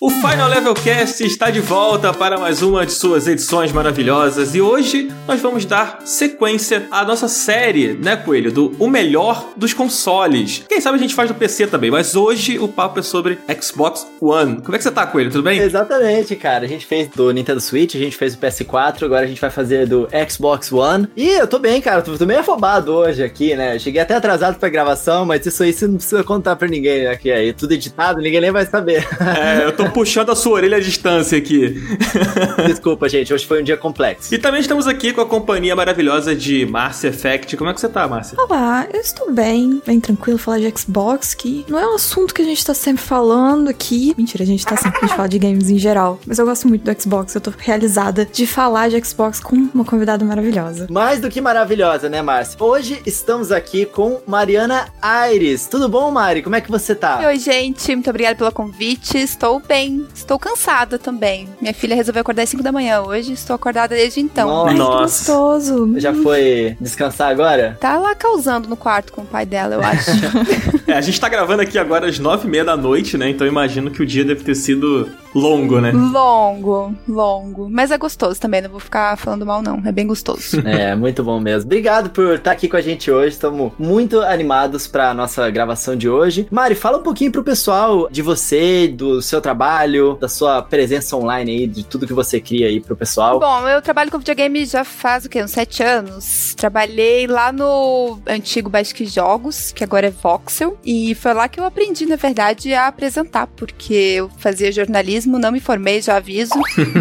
O Final Level Cast está de volta para mais uma de suas edições maravilhosas e hoje nós vamos dar sequência à nossa série, né, Coelho, do O Melhor dos Consoles. Quem sabe a gente faz do PC também, mas hoje o papo é sobre Xbox One. Como é que você tá, Coelho? Tudo bem? Exatamente, cara. A gente fez do Nintendo Switch, a gente fez do PS4, agora a gente vai fazer do Xbox One. E eu tô bem, cara. Tô meio afobado hoje aqui, né? Cheguei até atrasado pra gravação, mas isso aí você não precisa contar pra ninguém, né? Que é tudo editado, ninguém nem vai saber. Eu tô puxando a sua orelha à distância aqui. Desculpa, gente. Hoje foi um dia complexo. E também estamos aqui com a companhia maravilhosa de Márcia Effect. Como é que você tá, Márcia? Olá, eu estou bem tranquilo falar de Xbox, que não é um assunto que a gente tá sempre falando aqui. Mentira, a gente tá sempre falando de games em geral. Mas eu gosto muito do Xbox, eu tô realizada de falar de Xbox com uma convidada maravilhosa. Mais do que maravilhosa, né, Márcia? Hoje estamos aqui com Mariana Aires. Tudo bom, Mari? Como é que você tá? Oi, gente. Muito obrigada pelo convite. Estou bem. Estou cansada também. Minha filha resolveu acordar às 5 da manhã hoje. Estou acordada desde então. Ai, Nossa. que gostoso. Já foi descansar agora? Tá lá causando no quarto com o pai dela, eu acho. A gente tá gravando aqui agora às 9h30 da noite, né? Então eu imagino que o dia deve ter sido longo, né? Longo. Mas é gostoso também, não vou ficar falando mal, não. É bem gostoso. É, muito bom mesmo. Obrigado por estar aqui com a gente hoje. Estamos muito animados pra nossa gravação de hoje. Mari, fala um pouquinho pro pessoal de você, do seu trabalho, da sua presença online aí, de tudo que você cria aí pro pessoal. Bom, eu trabalho com videogame já faz, uns 7 anos. Trabalhei lá no antigo Basic Jogos, que agora é Voxel. E foi lá que eu aprendi, na verdade, a apresentar, porque eu fazia jornalismo, não me formei, já aviso.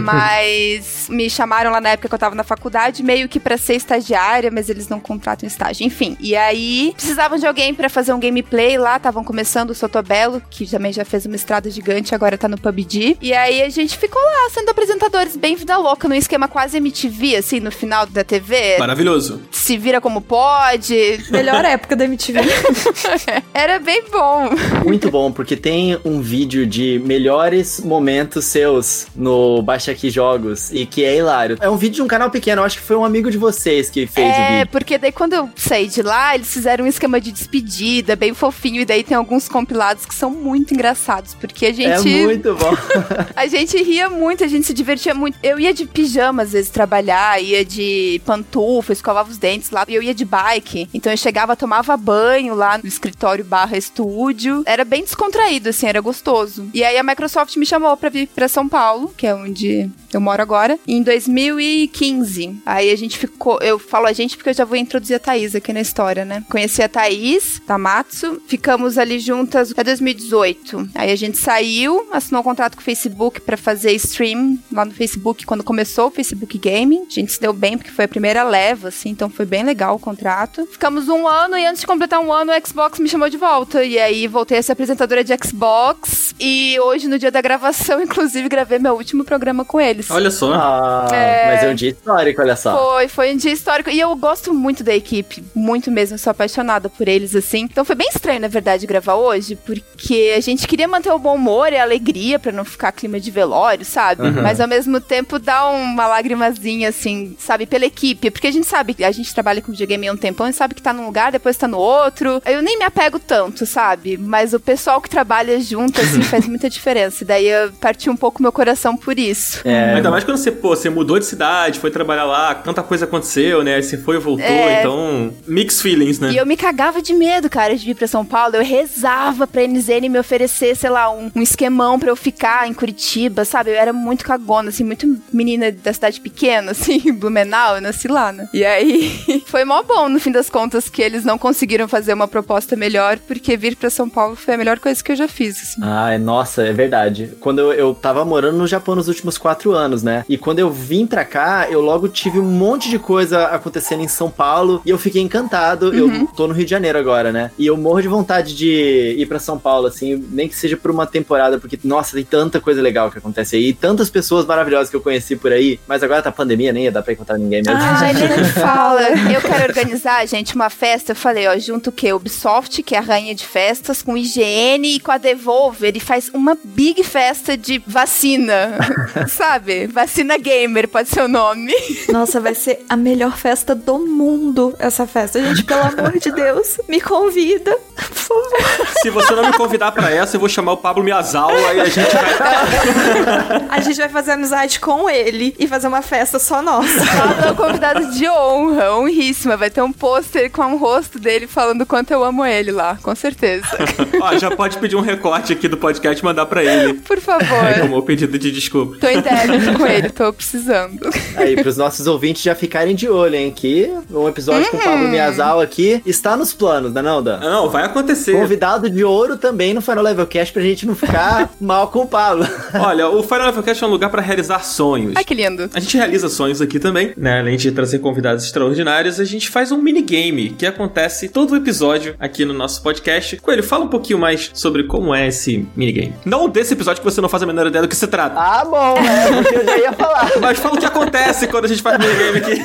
Mas me chamaram lá na época que eu tava na faculdade, meio que pra ser estagiária, mas eles não contratam estágio, enfim. E aí, precisavam de alguém pra fazer um gameplay lá, estavam começando o Sotobelo, que também já fez uma estrada gigante, agora tá no PUBG. E aí a gente ficou lá, sendo apresentadores bem vida louca, num esquema quase MTV, assim, no final da TV. Maravilhoso. Se vira como pode. Melhor época da MTV. Era bem bom. Muito bom, porque tem um vídeo de melhores momentos seus no Baixa Aqui Jogos, e que é hilário. É um vídeo de um canal pequeno, eu acho que foi um amigo de vocês que fez o vídeo. É, porque daí quando eu saí de lá, eles fizeram um esquema de despedida, bem fofinho, e daí tem alguns compilados que são muito engraçados, porque a gente... É muito bom. A gente ria muito, a gente se divertia muito. Eu ia de pijama, às vezes, trabalhar, ia de pantufa, escovava os dentes lá, e eu ia de bike. Então eu chegava, tomava banho lá no escritório / estúdio. Era bem descontraído, assim, era gostoso. E aí a Microsoft me chamou pra vir pra São Paulo, que é onde eu moro agora, em 2015. Aí a gente ficou... Eu falo a gente porque eu já vou introduzir a Thaís aqui na história, né? Conheci a Thaís, Tamatsu, ficamos ali juntas até 2018. Aí a gente saiu, assinou um contrato com o Facebook pra fazer stream lá no Facebook, quando começou o Facebook Gaming. A gente se deu bem, porque foi a primeira leva, assim, então foi bem legal o contrato. Ficamos 1 ano, e antes de completar 1 ano, o Xbox me chamou de volta. E aí voltei a ser apresentadora de Xbox, e hoje, no dia da gravação, inclusive, gravei meu último programa com eles. Olha só. Mas é um dia histórico, olha só. Foi um dia histórico. E eu gosto muito da equipe, muito mesmo, sou apaixonada por eles, assim. Então foi bem estranho, na verdade, gravar hoje, porque a gente queria manter o bom humor e a alegria pra não ficar clima de velório, sabe? Uhum. Mas ao mesmo tempo dá uma lagrimazinha, assim, sabe, pela equipe. Porque a gente sabe, a gente trabalha com videogame há um tempão e sabe que tá num lugar, depois tá no outro. Eu nem me apego tanto, sabe? Mas o pessoal que trabalha junto, assim, faz muita diferença. E daí eu parti um pouco meu coração por isso. Ainda mais quando você mudou de cidade, foi trabalhar lá, tanta coisa aconteceu, né? Aí você foi e voltou, então... Mixed feelings, né? E eu me cagava de medo, cara, de vir pra São Paulo. Eu rezava pra NZN me oferecer, sei lá, um esquemão pra eu ficar em Curitiba, sabe? Eu era muito cagona, assim, muito menina da cidade pequena, assim, Blumenau, eu nasci lá, né? E aí, foi mó bom, no fim das contas, que eles não conseguiram fazer uma proposta melhor, porque vir pra São Paulo foi a melhor coisa que eu já fiz, assim. Nossa, é verdade. Quando eu tava morando no Japão nos últimos 4 anos, né? E quando eu vim pra cá, eu logo tive um monte de coisa acontecendo em São Paulo, e eu fiquei encantado. Eu tô no Rio de Janeiro agora, né? E eu morro de vontade de ir pra São Paulo, assim, nem que seja por uma temporada, porque, nossa, tem tanta coisa legal que acontece aí, e tantas pessoas maravilhosas que eu conheci por aí, mas agora tá pandemia, nem ia dar pra encontrar ninguém mesmo. Ai, nem me fala. Eu quero organizar, gente, uma festa. Eu falei, ó, junto o quê? Ubisoft, que é a rainha de festas, com IGN e com a Devolver, e faz uma big festa de vacina, sabe? Vacina gamer pode ser o nome. Nossa, vai ser a melhor festa do mundo, essa festa. Gente, pelo amor de Deus, me convida, por favor. Se você não me convidar pra essa, eu vou chamar o Pablo Miyazawa e a gente vai... A gente vai fazer amizade com ele e fazer uma festa só nossa. Pablo é um convidado de honra, honríssima. Vai ter um pôster com o rosto dele falando o quanto eu amo ele lá, com certeza. Ó, já pode pedir um recorte aqui do podcast e mandar pra ele. Por favor. Como o pedido de desculpa. Tô em débito com ele, tô precisando. Aí, pros nossos ouvintes já ficarem de olho, hein, que um episódio com o Pablo Miyazawa aqui está nos planos, não é não, Dan? Não, vai acontecer. Convidado de ouro também no Final Level Cast pra gente não ficar mal com o Pablo. Olha, o Final Level Cast é um lugar pra realizar sonhos. Ai, que lindo. A gente realiza sonhos aqui também, né? Além de trazer convidados extraordinários, a gente faz um minigame que acontece todo o episódio aqui no nosso podcast. Coelho, fala um pouquinho mais sobre como é esse minigame. Não desse episódio que você não faz a menor ideia do que se trata. Ah, bom, porque eu já ia falar. Mas fala o que acontece quando a gente faz minigame aqui.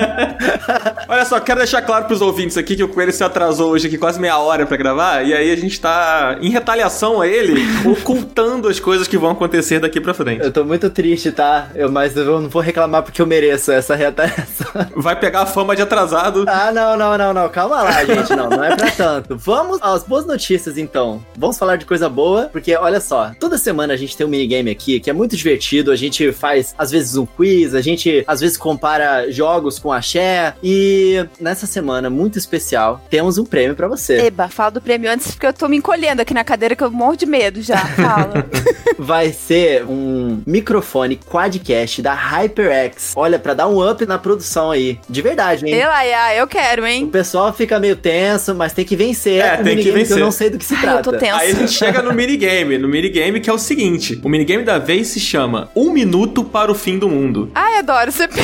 Olha só, quero deixar claro pros ouvintes aqui que o Coelho se atrasou hoje aqui quase meia hora pra gravar, e aí a gente tá, em retaliação a ele, ocultando as coisas que vão acontecer daqui pra frente. Eu tô muito triste, tá? Mas eu não vou reclamar porque eu mereço essa retaliação. Vai pegar a fama de atrasado. Ah, não. Calma lá, gente. Não é pra tanto. Vamos às boas notícias, então. Vamos falar de coisa boa, porque olha só, toda semana a gente tem um minigame aqui que é muito divertido. A gente faz, às vezes, um quiz, a gente, às vezes, compara jogos com axé. E nessa semana, muito especial, temos um prêmio pra você. Eba, fala do prêmio antes, porque eu tô me encolhendo aqui na cadeira que eu morro de medo já. Fala. Vai ser um microfone quadcast da HyperX. Olha, pra dar um up na produção aí. De verdade, hein? Eu quero, hein? O pessoal fica meio tenso, mas tem que vencer. Tem que vencer. Eu não sei do que se trata. Eu tô tenso. Aí a gente chega no minigame. No minigame que é o seguinte. O minigame da vez se chama 1 minuto para o fim do mundo. Ai, adoro CPM.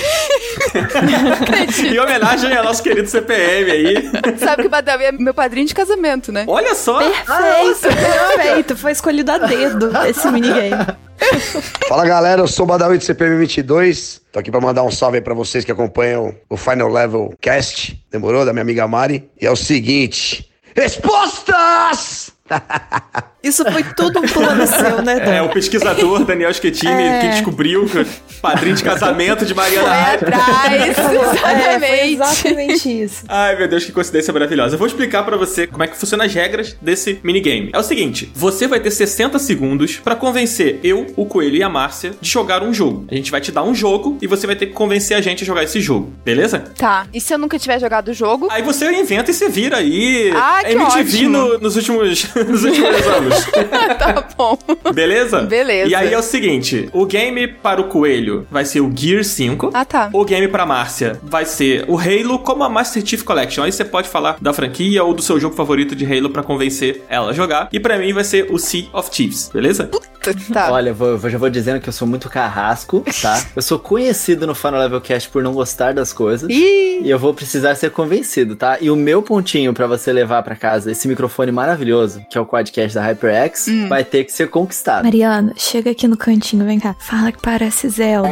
Em homenagem ao nosso querido CPM aí. Sabe que o Badawi é meu padrinho de casamento, né? Olha só. Perfeito. Foi escolhido a dedo esse minigame. Fala galera, eu sou o Badawi do CPM 22. Tô aqui pra mandar um salve aí pra vocês que acompanham o Final Level Cast. Demorou? Da minha amiga Mari. E é o seguinte: respostas! Isso foi tudo um plano seu, né, Dan? É, o pesquisador Daniel Schettini que descobriu que o padrinho de casamento de Mariana Foi Hyper. atrás, exatamente. Foi exatamente isso. Ai, meu Deus, que coincidência maravilhosa. Eu vou explicar pra você como é que funcionam as regras desse minigame. É o seguinte, você vai ter 60 segundos pra convencer eu, o Coelho e a Márcia de jogar um jogo. A gente vai te dar um jogo e você vai ter que convencer a gente a jogar esse jogo, beleza? Tá, e se eu nunca tiver jogado o jogo? Aí você inventa e se vira aí. Ah, que MTV ótimo. nos últimos anos. Tá bom. Beleza? Beleza. E aí é o seguinte, o game para o Coelho vai ser o Gear 5. Ah, tá. O game pra Márcia vai ser o Halo como a Master Chief Collection. Aí você pode falar da franquia ou do seu jogo favorito de Halo pra convencer ela a jogar. E pra mim vai ser o Sea of Thieves, beleza? Tá. Olha, já vou dizendo que eu sou muito carrasco, tá? Eu sou conhecido no Final Level Cast por não gostar das coisas. Ih. E eu vou precisar ser convencido, tá? E o meu pontinho pra você levar pra casa esse microfone maravilhoso, que é o Quadcast da HyperX, vai ter que ser conquistado. Mariana, chega aqui no cantinho, vem cá. Fala que parece Zelda.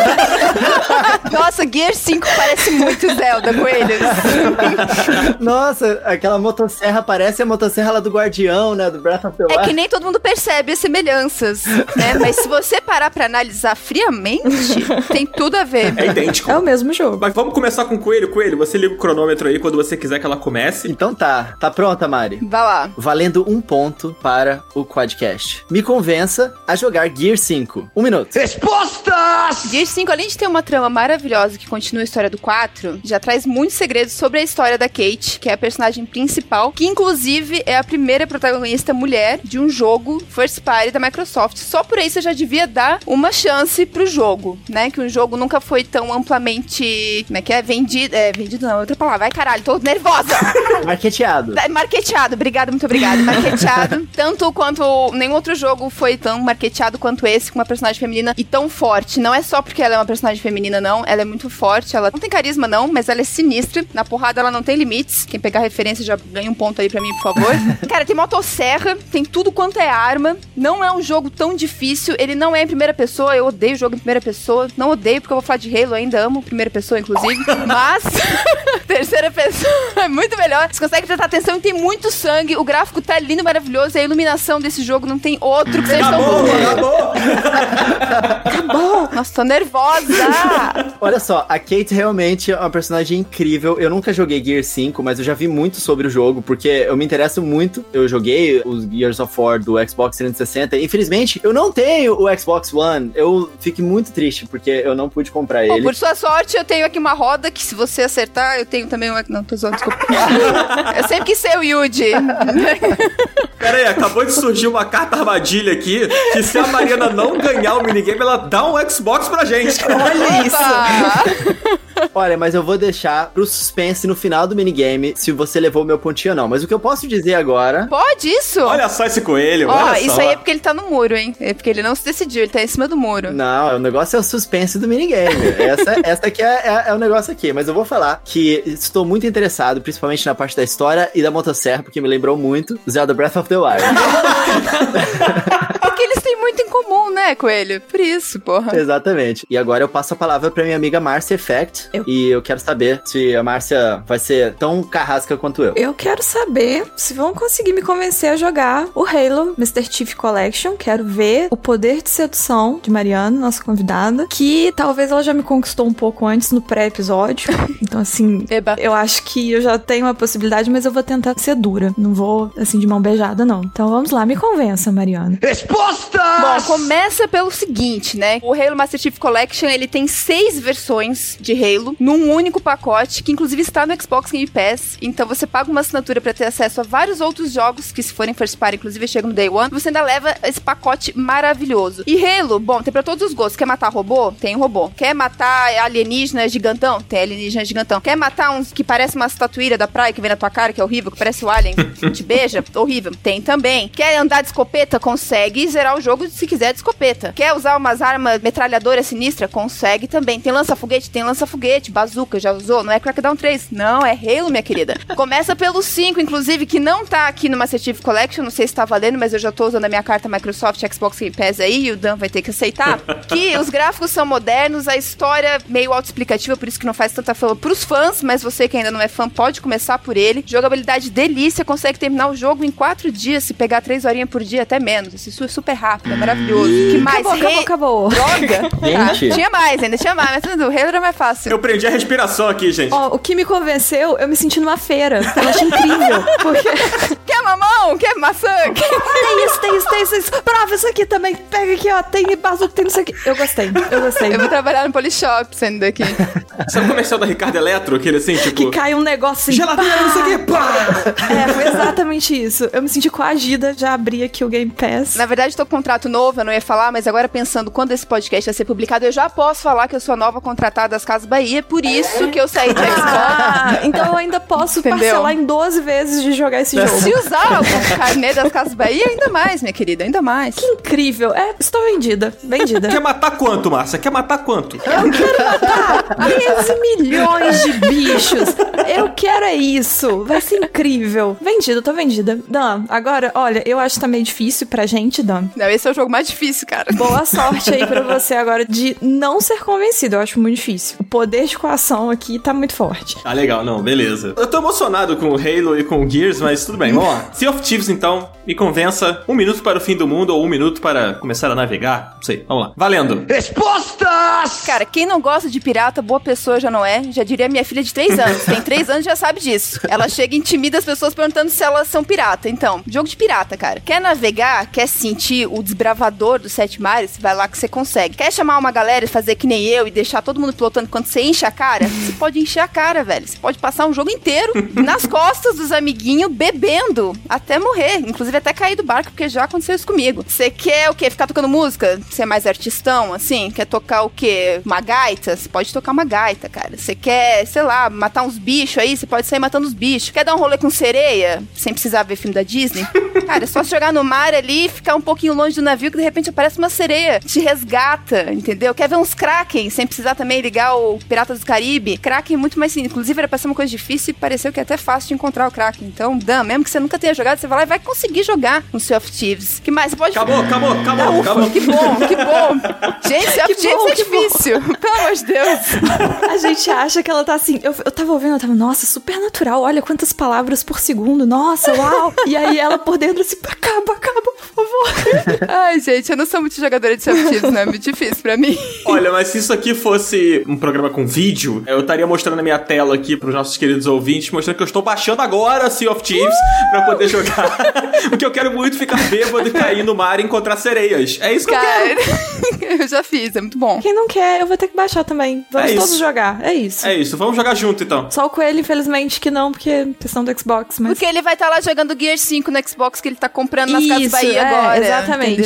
Nossa, Gear 5 parece muito Zelda, Coelhos. Nossa, aquela motosserra parece a motosserra lá do Guardião, né? Do Breath of the Wild. É que nem todo mundo percebe as semelhanças, né? Mas se você parar pra analisar friamente, tem tudo a ver. É idêntico. É o mesmo jogo. Mas vamos começar com o Coelho. Coelho, você liga o cronômetro aí quando você quiser que ela comece. Então tá. Tá pronta, Mari? Vai lá. Valendo 1 ponto para o Quadcast. Me convença a jogar Gear 5. 1 minuto. Respostas! Gear 5, além de ter uma trama maravilhosa que continua a história do 4, já traz muitos segredos sobre a história da Kate, que é a personagem principal, que inclusive é a primeira protagonista mulher de um jogo first party da Microsoft. Só por isso eu já devia dar uma chance pro jogo, né? Que um jogo nunca foi tão amplamente, como é que é? Vendido não, é outra palavra. Ai, caralho, tô nervosa! Marketeado. Marketeado, obrigada, muito obrigada. Marketeado. Tanto quanto nenhum outro jogo foi tão marketeado quanto esse, com uma personagem feminina e tão forte. Não é só porque ela é uma personagem feminina, não. Ela é muito forte, ela não tem carisma, não, mas ela é sinistra. Na porrada ela não tem limites. Quem pegar referência já ganha um ponto aí pra mim, por favor. Cara, tem motosserra, tem tudo quanto é arma. Não é um jogo tão difícil, ele não é em primeira pessoa, eu odeio jogo em primeira pessoa, não odeio porque eu vou falar de Halo, ainda amo primeira pessoa, inclusive, mas terceira pessoa é muito melhor, você consegue prestar atenção e tem muito sangue, o gráfico tá lindo, maravilhoso, e a iluminação desse jogo não tem outro que seja tão bom. Acabou! Nossa, tô nervosa! Olha só, a Kate realmente é uma personagem incrível. Eu nunca joguei Gear 5, mas eu já vi muito sobre o jogo, porque eu me interesso muito. Eu joguei os Gears of War do Xbox 360. Infelizmente, eu não tenho o Xbox One. Eu fico muito triste, porque eu não pude comprar ele. Por sua sorte, eu tenho aqui uma roda que se você acertar, eu tenho também um... Não, tô zoando, desculpa. Eu sempre quis ser o Yuji. Pera aí, acabou de surgir uma carta armadilha aqui, que se a Mariana não ganhar o minigame, ela dá um Xbox pra gente. Olha isso! Olha, mas eu vou deixar pro suspense no final do minigame se você levou o meu pontinho ou não. Mas o que eu posso dizer agora... Pode isso? Olha só esse coelho, olha só. Isso aí é porque ele tá no muro, hein? É porque ele não se decidiu, ele tá em cima do muro. Não, o negócio é o suspense do minigame. Essa aqui é o negócio aqui. Mas eu vou falar que estou muito interessado, principalmente na parte da história e da motosserra, porque me lembrou muito Zelda Breath of the Wild. Porque eles têm muito em comum, né, Coelho? Por isso, porra. Exatamente. E agora eu passo a palavra pra minha amiga Márcia Effect. E eu quero saber se a Márcia vai ser tão carrasca quanto eu. Eu quero saber se vão conseguir me convencer a jogar o Halo Master Chief Collection. Quero ver o poder de sedução de Mariana, nossa convidada, que talvez ela já me conquistou um pouco antes no pré-episódio. Então, assim, eu acho que eu já tenho uma possibilidade, mas eu vou tentar ser dura. Não vou, assim, de mão beijada, não. Então, vamos lá, me convença, Mariana. Resposta! Bom, começa pelo seguinte, né? O Halo Master Chief Collection, ele tem 6 versões de Halo num único pacote, que inclusive está no Xbox Game Pass. Então você paga uma assinatura pra ter acesso a vários outros jogos que, se forem first party, inclusive chegam no Day One, você ainda leva esse pacote maravilhoso. E Halo, bom, tem pra todos os gostos. Quer matar robô? Tem robô. Quer matar alienígena gigantão? Tem alienígena gigantão. Quer matar uns que parece uma estatuíra da praia que vem na tua cara, que é horrível, que parece o alien, te beija? Horrível. Tem também. Quer andar de escopeta? Consegue zerar o jogo se quiser de escopeta. Quer usar umas armas metralhadoras sinistras? Consegue também. Tem lança-foguete? Tem lança-foguete. Bazooka, já usou? Não é Crackdown 3. Não, é Halo, minha querida. Começa pelo 5, inclusive, que não tá aqui no Master Chief Collection, não sei se tá valendo, mas eu já tô usando a minha carta Microsoft Xbox Game Pass aí, e o Dan vai ter que aceitar, que os gráficos são modernos, a história meio autoexplicativa, por isso que não faz tanta fama pros fãs, mas você que ainda não é fã pode começar por ele. Jogabilidade delícia, consegue terminar o jogo em 4 dias, se pegar 3 horinhas por dia, até menos. Isso é super rápido, é maravilhoso. Que mais? Acabou. Gente. Droga? Tá. Ainda tinha mais, mas o Halo era mais fácil. Eu prendi a respiração aqui, gente. O que me convenceu, eu me senti numa feira. Eu achei incrível. Porque... Quer mamão? Quer maçã? Tem isso. Prova isso aqui também. Pega aqui, ó. Tem bazuca, tem isso aqui. Eu gostei. Eu vou trabalhar no Polishop saindo daqui. Sabe o comercial da Ricardo Eletro? Aquele assim, tipo... Que cai um negócio assim. Geladeira, isso aqui, pá! Foi exatamente isso. Eu me senti coagida, já abri aqui o Game Pass. Na verdade, tô com contrato novo, eu não ia falar, mas agora pensando quando esse podcast vai ser publicado, eu já posso falar que eu sou a nova contratada das Casas Bahia, por isso que eu saí de Xbox. Então eu ainda posso parcelar em 12 vezes de jogar esse jogo. Se usar o carnê das Casas Bahia, ainda mais, minha querida, ainda mais. Que incrível. Estou vendida. Quer matar quanto, Márcia? Quer matar quanto? Eu quero matar 13 milhões de bichos. Eu quero isso. Vai ser incrível. Vendida, tô vendida. Dan, agora, olha, eu acho que tá meio difícil pra gente, Dan. Não, esse é o jogo mais difícil, cara. Boa sorte aí pra você agora de não ser convencido. Eu acho muito difícil. O poder de coação aqui tá muito forte. Ah, legal. Não, beleza. Eu tô emocionado com o Halo e com o Gears, mas tudo bem. Vamos lá. Sea of Thieves, então, me convença. 1 minuto para o fim do mundo ou 1 minuto para começar a navegar. Não sei. Vamos lá. Valendo. Respostas! Cara, quem não gosta de pirata, boa pessoa já não é. Já diria minha filha de 3 anos. Tem 3 anos e já sabe disso. Ela chega e intimida as pessoas perguntando se elas são pirata. Então, jogo de pirata, cara. Quer navegar? Quer sentir o desbravador dos 7 mares? Vai lá que você consegue. Quer chamar uma galera e fazer que nem eu e deixar todo mundo pilotando quando você enche a cara? Você pode encher a cara, velho. Você pode passar um jogo inteiro nas costas dos amiguinhos bebendo até morrer. Inclusive até cair do barco, porque já aconteceu isso comigo. Você quer o quê? Ficar tocando música? Você é mais artistão, assim? Quer tocar o quê? Uma gaita? Você pode tocar uma gaita, cara. Você quer, sei lá, matar uns bichos aí? Você pode sair matando os bichos. Quer dar um rolê com sereia? Sem precisar ver filme da Disney? Cara, é só se jogar no mar ali, ficar um pouquinho longe do navio, que de repente aparece uma sereia. Te resgata, entendeu? Quer ver uns Kraken? Sem precisar também ligar o Piratas do Caribe? Kraken é muito mais simples. Inclusive era pra ser uma coisa difícil e pareceu que é até fácil de encontrar o Kraken. Então, Dan, mesmo que você nunca tenha tenha jogado, você vai lá e vai conseguir jogar no Sea of Thieves. Que mais? Você pode... Acabou. Que bom. Gente, Sea of Thieves é difícil. Pelo amor de Deus. A gente acha que ela tá assim... Eu tava ouvindo, nossa, super natural. Olha quantas palavras por segundo. Nossa, uau. E aí ela por dentro assim, acaba, por favor. Ai, gente, eu não sou muito jogadora de Sea of Thieves, né? É muito difícil pra mim. Olha, mas se isso aqui fosse um programa com vídeo, eu estaria mostrando na minha tela aqui pros nossos queridos ouvintes, mostrando que eu estou baixando agora Sea of Thieves pra poder jogar. Porque eu quero muito ficar bêbado e cair no mar e encontrar sereias. É isso que eu quero. Eu já fiz, é muito bom. Quem não quer, eu vou ter que baixar também. Vamos todos jogar, é isso. É isso, vamos jogar junto então. Só o Coelho, infelizmente, que não, porque é questão do Xbox, mas... Porque ele vai estar lá jogando Gear 5 no Xbox que ele tá comprando nas Casas Bahia agora. Exatamente.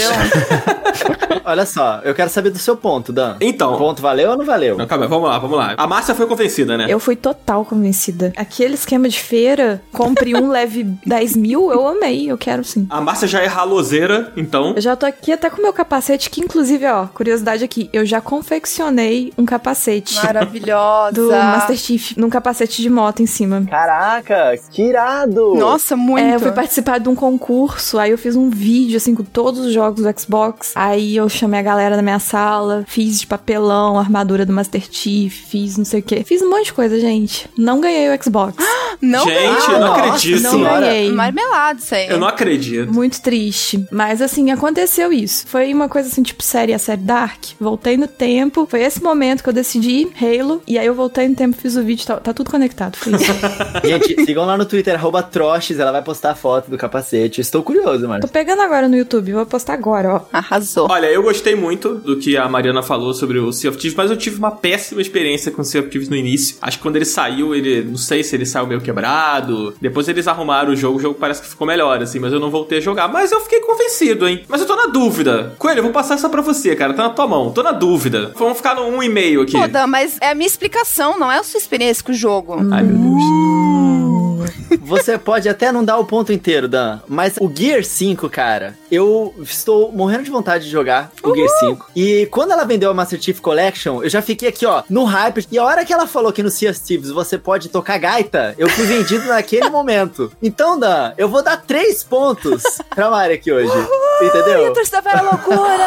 Olha só, eu quero saber do seu ponto, Dan. Então. O ponto valeu ou não valeu? Não, calma, vamos lá. A Márcia foi convencida, né? Eu fui total convencida. Aquele esquema de feira, compre um, leve 10 mil, eu amei, eu quero sim. A Márcia já é raloseira, então... Eu já tô aqui até com o meu capacete, que inclusive, ó, curiosidade aqui, eu já confeccionei um capacete. Maravilhosa. Do Master Chief, num capacete de moto em cima. Caraca, que irado! Nossa, muito. Eu fui participar de um concurso, aí eu fiz um vídeo, assim, com todos os jogos do Xbox. Aí eu chamei a galera da minha sala, fiz de papelão, a armadura do Master Chief, fiz não sei o quê. Fiz um monte de coisa, gente. Não ganhei o Xbox. Não gente, eu não acredito. Não ganhei. Marmelado isso aí. Eu não acredito. Muito triste. Mas, assim, aconteceu isso. Foi uma coisa, assim, tipo a série Dark. Voltei no tempo. Foi esse momento que eu decidi Halo. E aí eu voltei no tempo, fiz o vídeo. Tá tudo conectado. Foi isso. Gente, sigam lá no Twitter, @Troches. Ela vai postar a foto do capacete. Estou curioso, mano. Tô pegando agora no YouTube. Vou postar agora, ó. Arrasou. Olha, eu gostei muito do que a Mariana falou sobre o Sea of Thieves, mas eu tive uma péssima experiência com o Sea of Thieves no início. Acho que quando ele saiu, não sei se ele saiu meio quebrado. Depois eles arrumaram o jogo parece que ficou melhor, assim, mas eu não voltei a jogar. Mas eu fiquei convencido, hein? Mas eu tô na dúvida. Coelho, eu vou passar essa pra você, cara. Tá na tua mão. Tô na dúvida. Vamos ficar no 1,5 aqui. Pô, Dan, mas é a minha explicação, não é a sua experiência com o jogo. Ai, meu Deus. Você pode até não dar o ponto inteiro, Dan, mas o Gear 5, cara, eu estou morrendo de vontade de jogar o Gear 5. E quando ela vendeu a Master Chief Collection, eu já fiquei aqui, ó, no hype. E a hora que ela falou que no Sea of Thieves você pode tocar gaita, eu fui vendido naquele momento. Então, Dan, eu vou dar 3 pontos pra Mari aqui hoje. Entendeu? E a torcida vai à loucura.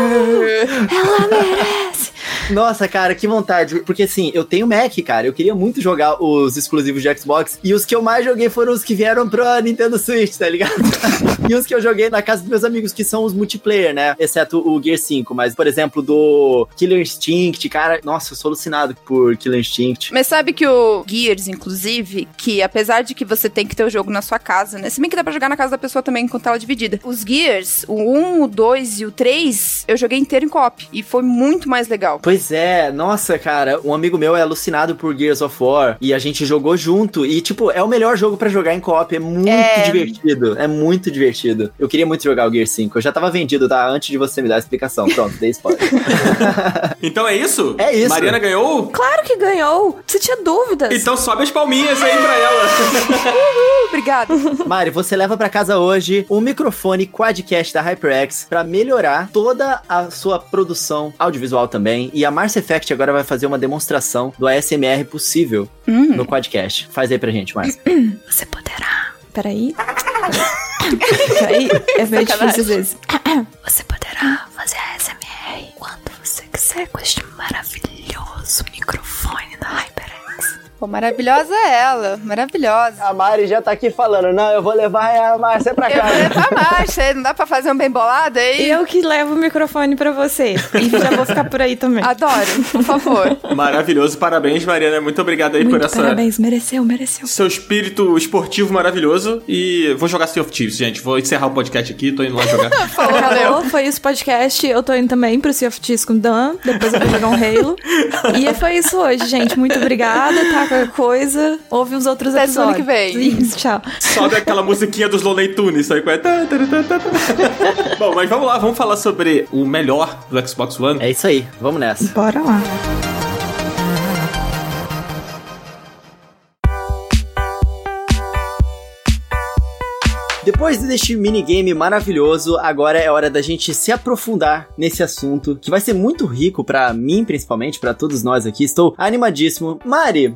Ela merece. Nossa, cara, que vontade. Porque assim, eu tenho Mac, cara. Eu queria muito jogar os exclusivos de Xbox. E os que eu mais joguei foram os que vieram pra Nintendo Switch, tá ligado? E os que eu joguei na casa dos meus amigos, que são os multiplayer, né? Exceto o Gear 5. Mas, por exemplo, do Killer Instinct, cara. Nossa, eu sou alucinado por Killer Instinct. Mas sabe que o Gears, inclusive, que apesar de que você tem que ter o jogo na sua casa, né? Se bem que dá pra jogar na casa da pessoa também enquanto ela é dividida. Os Gears, o 1, o 2 e o 3, eu joguei inteiro em co-op. E foi muito mais legal. Pois é, nossa, cara, um amigo meu é alucinado por Gears of War e a gente jogou junto e, tipo, é o melhor jogo pra jogar em co-op, é muito divertido, é muito divertido. Eu queria muito jogar o Gears 5, eu já tava vendido, tá? Antes de você me dar a explicação, pronto, dei spoiler. Então é isso? É isso. Mariana ganhou? Claro que ganhou. Você tinha dúvidas. Então sobe as palminhas aí pra ela. Obrigada. Mari, você leva pra casa hoje um microfone Quadcast da HyperX pra melhorar toda a sua produção audiovisual também. E a Mars Effect agora vai fazer uma demonstração do ASMR possível no Quadcast. Faz aí pra gente, Márcia. Você poderá... Peraí, é meio difícil às vezes. Você poderá fazer ASMR quando você quiser com este maravilhoso microfone da HyperX. Pô, maravilhosa é ela, maravilhosa. A Mari já tá aqui falando, não, eu vou levar a Márcia pra Eu vou casa. levar mais, não dá pra fazer um bem bolado aí? Eu que levo o microfone pra você. E já vou ficar por aí também. Adoro, por favor. Maravilhoso, parabéns, Mariana. Muito obrigado aí Muito por essa... parabéns, mereceu. Seu espírito esportivo maravilhoso. E vou jogar Sea of Thieves, gente. Vou encerrar o podcast aqui, tô indo lá jogar. Acabou, foi isso o podcast. Eu tô indo também pro Sea of Thieves com o Dan. Depois eu vou jogar um Halo. E foi isso hoje, gente. Muito obrigada, tá? Qualquer coisa, ouve os outros Até episódios. semana que vem. Isso, tchau. Sobe aquela musiquinha dos Looney Tunes, sabe qual é? Bom, mas vamos lá, vamos falar sobre o melhor do Xbox One. É isso aí, vamos nessa. Bora lá. Depois deste minigame maravilhoso, agora é hora da gente se aprofundar nesse assunto, que vai ser muito rico pra mim, principalmente, pra todos nós aqui. Estou animadíssimo. Mari, a primeira coisa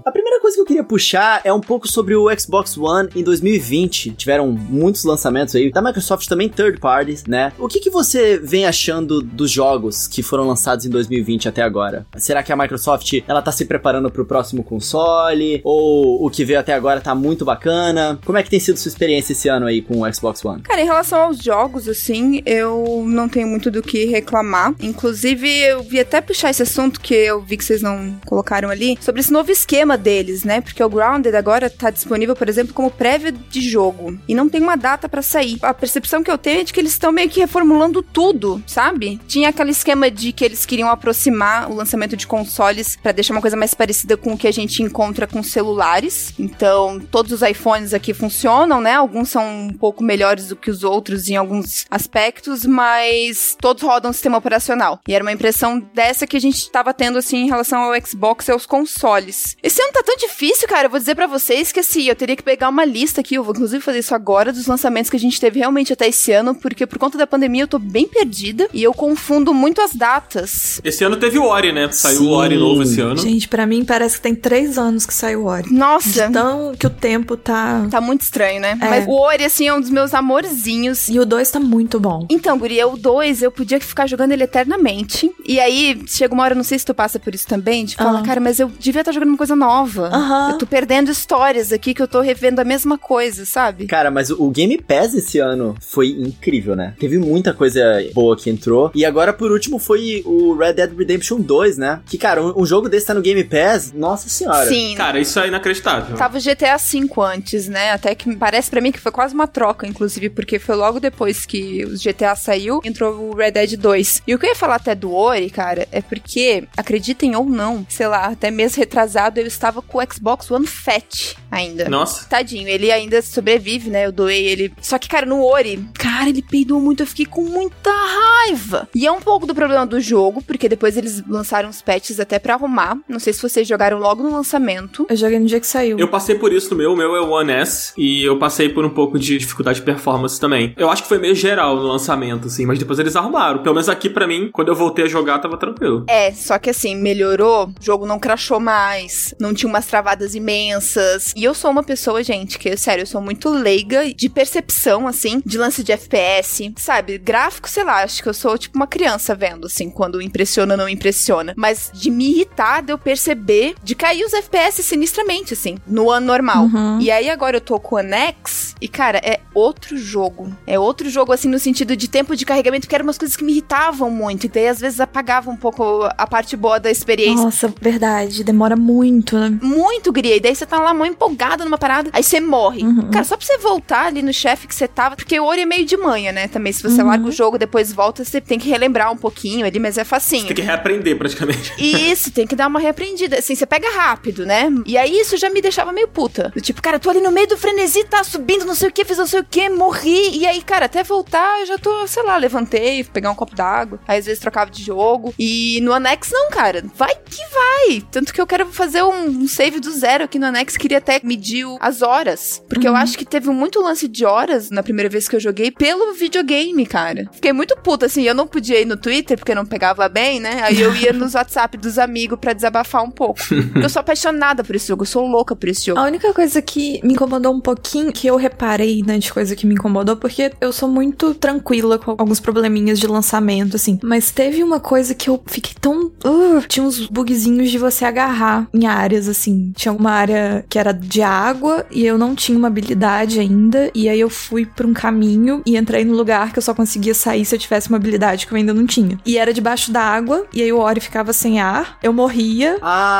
coisa que eu queria puxar é um pouco sobre o Xbox One em 2020. Tiveram muitos lançamentos aí, da Microsoft também third parties, né? O que você vem achando dos jogos que foram lançados em 2020 até agora? Será que a Microsoft, ela tá se preparando pro próximo console? Ou o que veio até agora tá muito bacana? Como é que tem sido sua experiência esse ano aí com o Xbox One? Cara, em relação aos jogos, assim, eu não tenho muito do que reclamar. Inclusive, eu vi até puxar esse assunto que eu vi que vocês não colocaram ali, sobre esse novo esquema deles, né? Porque o Grounded agora tá disponível, por exemplo, como prévia de jogo. E não tem uma data pra sair. A percepção que eu tenho é de que eles estão meio que reformulando tudo, sabe? Tinha aquele esquema de que eles queriam aproximar o lançamento de consoles pra deixar uma coisa mais parecida com o que a gente encontra com celulares. Então, todos os iPhones aqui funcionam, né? Alguns são um pouco melhores do que os outros em alguns aspectos, mas todos rodam o sistema operacional. E era uma impressão dessa que a gente tava tendo, assim, em relação ao Xbox e aos consoles. Esse ano tá tão difícil, cara, eu vou dizer pra vocês que, assim, eu teria que pegar uma lista aqui, eu vou inclusive fazer isso agora, dos lançamentos que a gente teve realmente até esse ano, porque por conta da pandemia eu tô bem perdida e eu confundo muito as datas. Esse ano teve o Ori, né? Saiu o Ori novo esse ano. Gente, pra mim parece que tem 3 anos que saiu o Ori. Nossa! Então, que o tempo tá... Tá muito estranho, né? É. Mas o Ori, assim, é um dos meus amorzinhos. E o 2 tá muito bom. Então, guria, o 2, eu podia ficar jogando ele eternamente. E aí, chega uma hora, não sei se tu passa por isso também, de falar, cara, mas eu devia estar jogando uma coisa nova. Eu tô perdendo histórias aqui que eu tô revendo a mesma coisa, sabe? Cara, mas o Game Pass esse ano foi incrível, né? Teve muita coisa boa que entrou. E agora, por último, foi o Red Dead Redemption 2, né? Que, cara, um jogo desse tá no Game Pass, nossa senhora. Sim. Cara, isso é inacreditável. Tava o GTA V antes, né? Até que parece pra mim que foi quase uma troca, inclusive, porque foi logo depois que o GTA saiu, entrou o Red Dead 2. E o que eu ia falar até do Ori, cara, é porque, acreditem ou não, sei lá, até mês retrasado eu estava com o Xbox One Fat ainda. Nossa. Tadinho, ele ainda sobrevive, né? Eu doei ele. Só que, cara, no Ori, cara, ele peidou muito, eu fiquei com muita raiva. E é um pouco do problema do jogo, porque depois eles lançaram os patches até pra arrumar. Não sei se vocês jogaram logo no lançamento. Eu joguei no dia que saiu. Eu passei por isso no o meu é o One S, e eu passei por um pouco de dificuldade de performance também. Eu acho que foi meio geral no lançamento, assim, mas depois eles arrumaram. Pelo menos aqui pra mim, quando eu voltei a jogar, tava tranquilo. É, só que assim, melhorou, o jogo não crashou mais, não tinha umas travadas imensas. E eu sou uma pessoa, gente, que, sério, eu sou muito leiga de percepção, assim, de lance de FPS, sabe? Gráfico, sei lá, acho que eu sou tipo uma criança vendo, assim, quando impressiona ou não impressiona. Mas de me irritar, de eu perceber, de cair os FPS sinistramente, assim, no ano normal. E aí agora eu tô com o One X e, cara, é outro jogo. É outro jogo, assim, no sentido de tempo de carregamento, que eram umas coisas que me irritavam muito. E daí, às vezes, apagava um pouco a parte boa da experiência. Nossa, verdade. Demora muito, né? Muito, guria. E daí você tá lá mó empolgada numa parada, aí você morre. Cara, só pra você voltar ali no chefe que você tava, porque o Ori é meio de manha, né? Também, se você larga o jogo, depois volta, você tem que relembrar um pouquinho ali, mas é facinho. Você tem que reaprender, praticamente. Isso, tem que dar uma reaprendida. Assim, você pega rápido, né? E aí, isso já me deixava meio puta. Do tipo, cara, tô ali no meio do frenesi, tá subindo, não sei o que, fiz não sei o que, morri. E aí, cara, até voltar, eu já tô, sei lá, levantei, fui pegar um copo d'água. Aí, às vezes, trocava de jogo. E no Anex, não, cara. Vai que vai. Tanto que eu quero fazer um save do zero aqui no Anex. Queria até medir as horas. Porque eu acho que teve muito lance de horas na primeira vez que eu joguei pelo videogame, cara. Fiquei muito puta, assim. Eu não podia ir no Twitter, porque não pegava bem, né? Aí eu ia nos WhatsApp dos amigos pra desabafar um pouco. Eu sou apaixonada por esse jogo. Eu sou louca por esse jogo. A única coisa que me incomodou um pouquinho, que eu reparei, né, de coisa que me incomodou, porque eu sou muito tranquila com alguns probleminhas de lançamento, assim. Mas teve uma coisa que eu fiquei tão... tinha uns bugzinhos de você agarrar em áreas, assim. Tinha uma área que era de água e eu não tinha uma habilidade ainda. E aí eu fui pra um caminho e entrei no lugar que eu só conseguia sair se eu tivesse uma habilidade que eu ainda não tinha. E era debaixo d'água, e aí o Ori ficava sem ar, eu morria,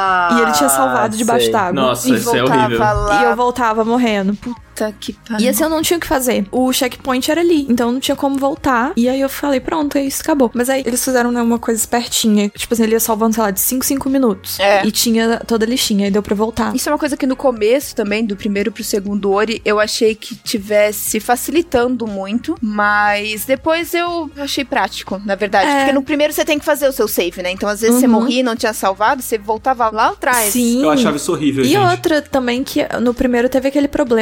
e ele tinha salvado debaixo d'água. Nossa, E isso é voltava horrível. lá. E eu voltava morrendo. Puta que pariu. E assim, eu não tinha o que fazer. O checkpoint era ali, então não tinha como voltar. E aí eu falei, pronto, é isso, acabou. Mas aí eles fizeram, né, uma coisa espertinha. Tipo assim, ele ia salvando, sei lá, de 5 minutos. É. E tinha toda a listinha, aí deu pra voltar. Isso é uma coisa que no começo também, do primeiro pro segundo Ori, eu achei que tivesse facilitando muito, mas depois eu achei prático, na verdade. É. Porque no primeiro você tem que fazer o seu save, né? Então às vezes você morria e não tinha salvado, você voltava lá atrás. Sim. Eu achava isso horrível, E gente. outra também, que no primeiro teve aquele problema, né, do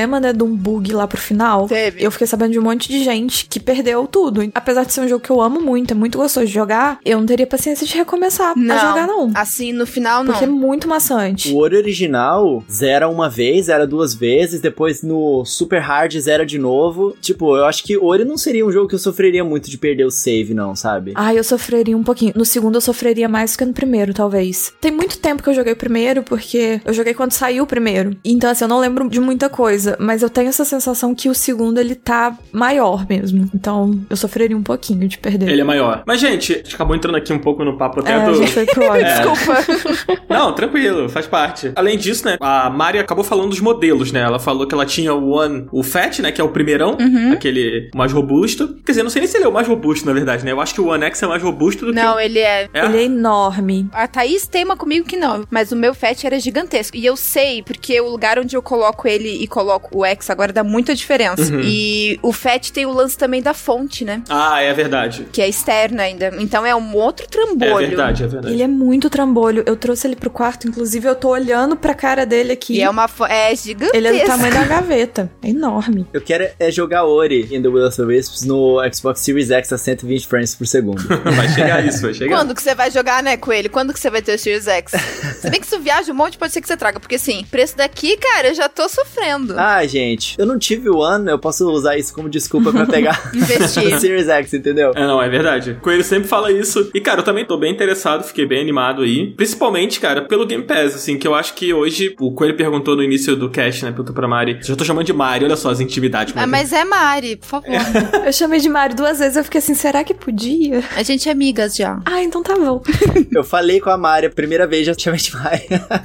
um bug lá pro final. Teve. Eu fiquei sabendo de um monte de gente que perdeu tudo. Apesar de ser um jogo que eu amo muito, é muito gostoso de jogar, eu não teria paciência de recomeçar a jogar, não. Assim, no final, não. Porque é muito maçante. O Ori original zera uma vez, zera 2 vezes, depois no Super Hard zera de novo. Tipo, eu acho que Ori não seria um jogo que eu sofreria muito de perder o save, não, sabe? Ah, eu sofreria um pouquinho. No segundo eu sofreria mais do que no primeiro, talvez. Tem muito tempo que eu joguei o primeiro, porque eu joguei quando saiu o primeiro. Então, assim, eu não lembro de muita coisa, mas eu tenho essa sensação que o segundo, ele tá maior mesmo. Então, eu sofreria um pouquinho de perder. Ele é maior. Mas, gente, a gente acabou entrando aqui um pouco no papo até A gente foi pro Ori. Desculpa. Não, tranquilo, faz parte. Além disso, né, a Mari acabou falando dos modelos, né? Ela falou que ela tinha o Fat, né, que é o primeirão, aquele mais robusto. Quer dizer, não sei nem se ele é o mais robusto, na verdade, né? Eu acho que o One X é mais robusto do que Não, ele é. Ele é enorme. A Thaís teima comigo que não, mas o meu Fat era gigantesco. E eu sei, porque o lugar onde eu coloco ele e coloco o X agora dá muita diferença. E o Fat tem o lance também da fonte, né? Ah, é verdade. Que é externa ainda. Então é um outro trambolho. É verdade, é verdade. Ele é muito trambolho. Eu trouxe ele pro quarto, inclusive eu tô olhando pra cara dele aqui. E é gigantesco. Ele é do tamanho da gaveta. É enorme. Eu quero jogar Ori in the Will of the Wisps no Xbox Series X a 120 frames por segundo. Vai chegar isso, vai chegar. Quando que você vai jogar, né, Coelho? Quando que você vai ter o Series X? Se bem que isso viaja um monte, pode ser que você traga. Porque, assim, preço daqui, cara, eu já tô sofrendo. Ah, gente, eu não tive o One, eu posso usar isso como desculpa pra pegar Investir. o Series X, entendeu? É, não, é verdade. Coelho sempre fala isso. E, cara, eu também tô bem interessado, fiquei bem animado aí. Principalmente, cara, pelo Game Pass, assim, que eu acho que hoje, o Coelho perguntou no início do cast, né, perguntou pra Mari. Já tô chamando de Mari, olha só as intimidades. Mas é Mari, por favor. Eu chamei de Mario 2 vezes, eu fiquei assim, será que podia? A gente é amigas já. Ah, então tá bom. Eu falei com a Mari a primeira vez, já chamei de Mari.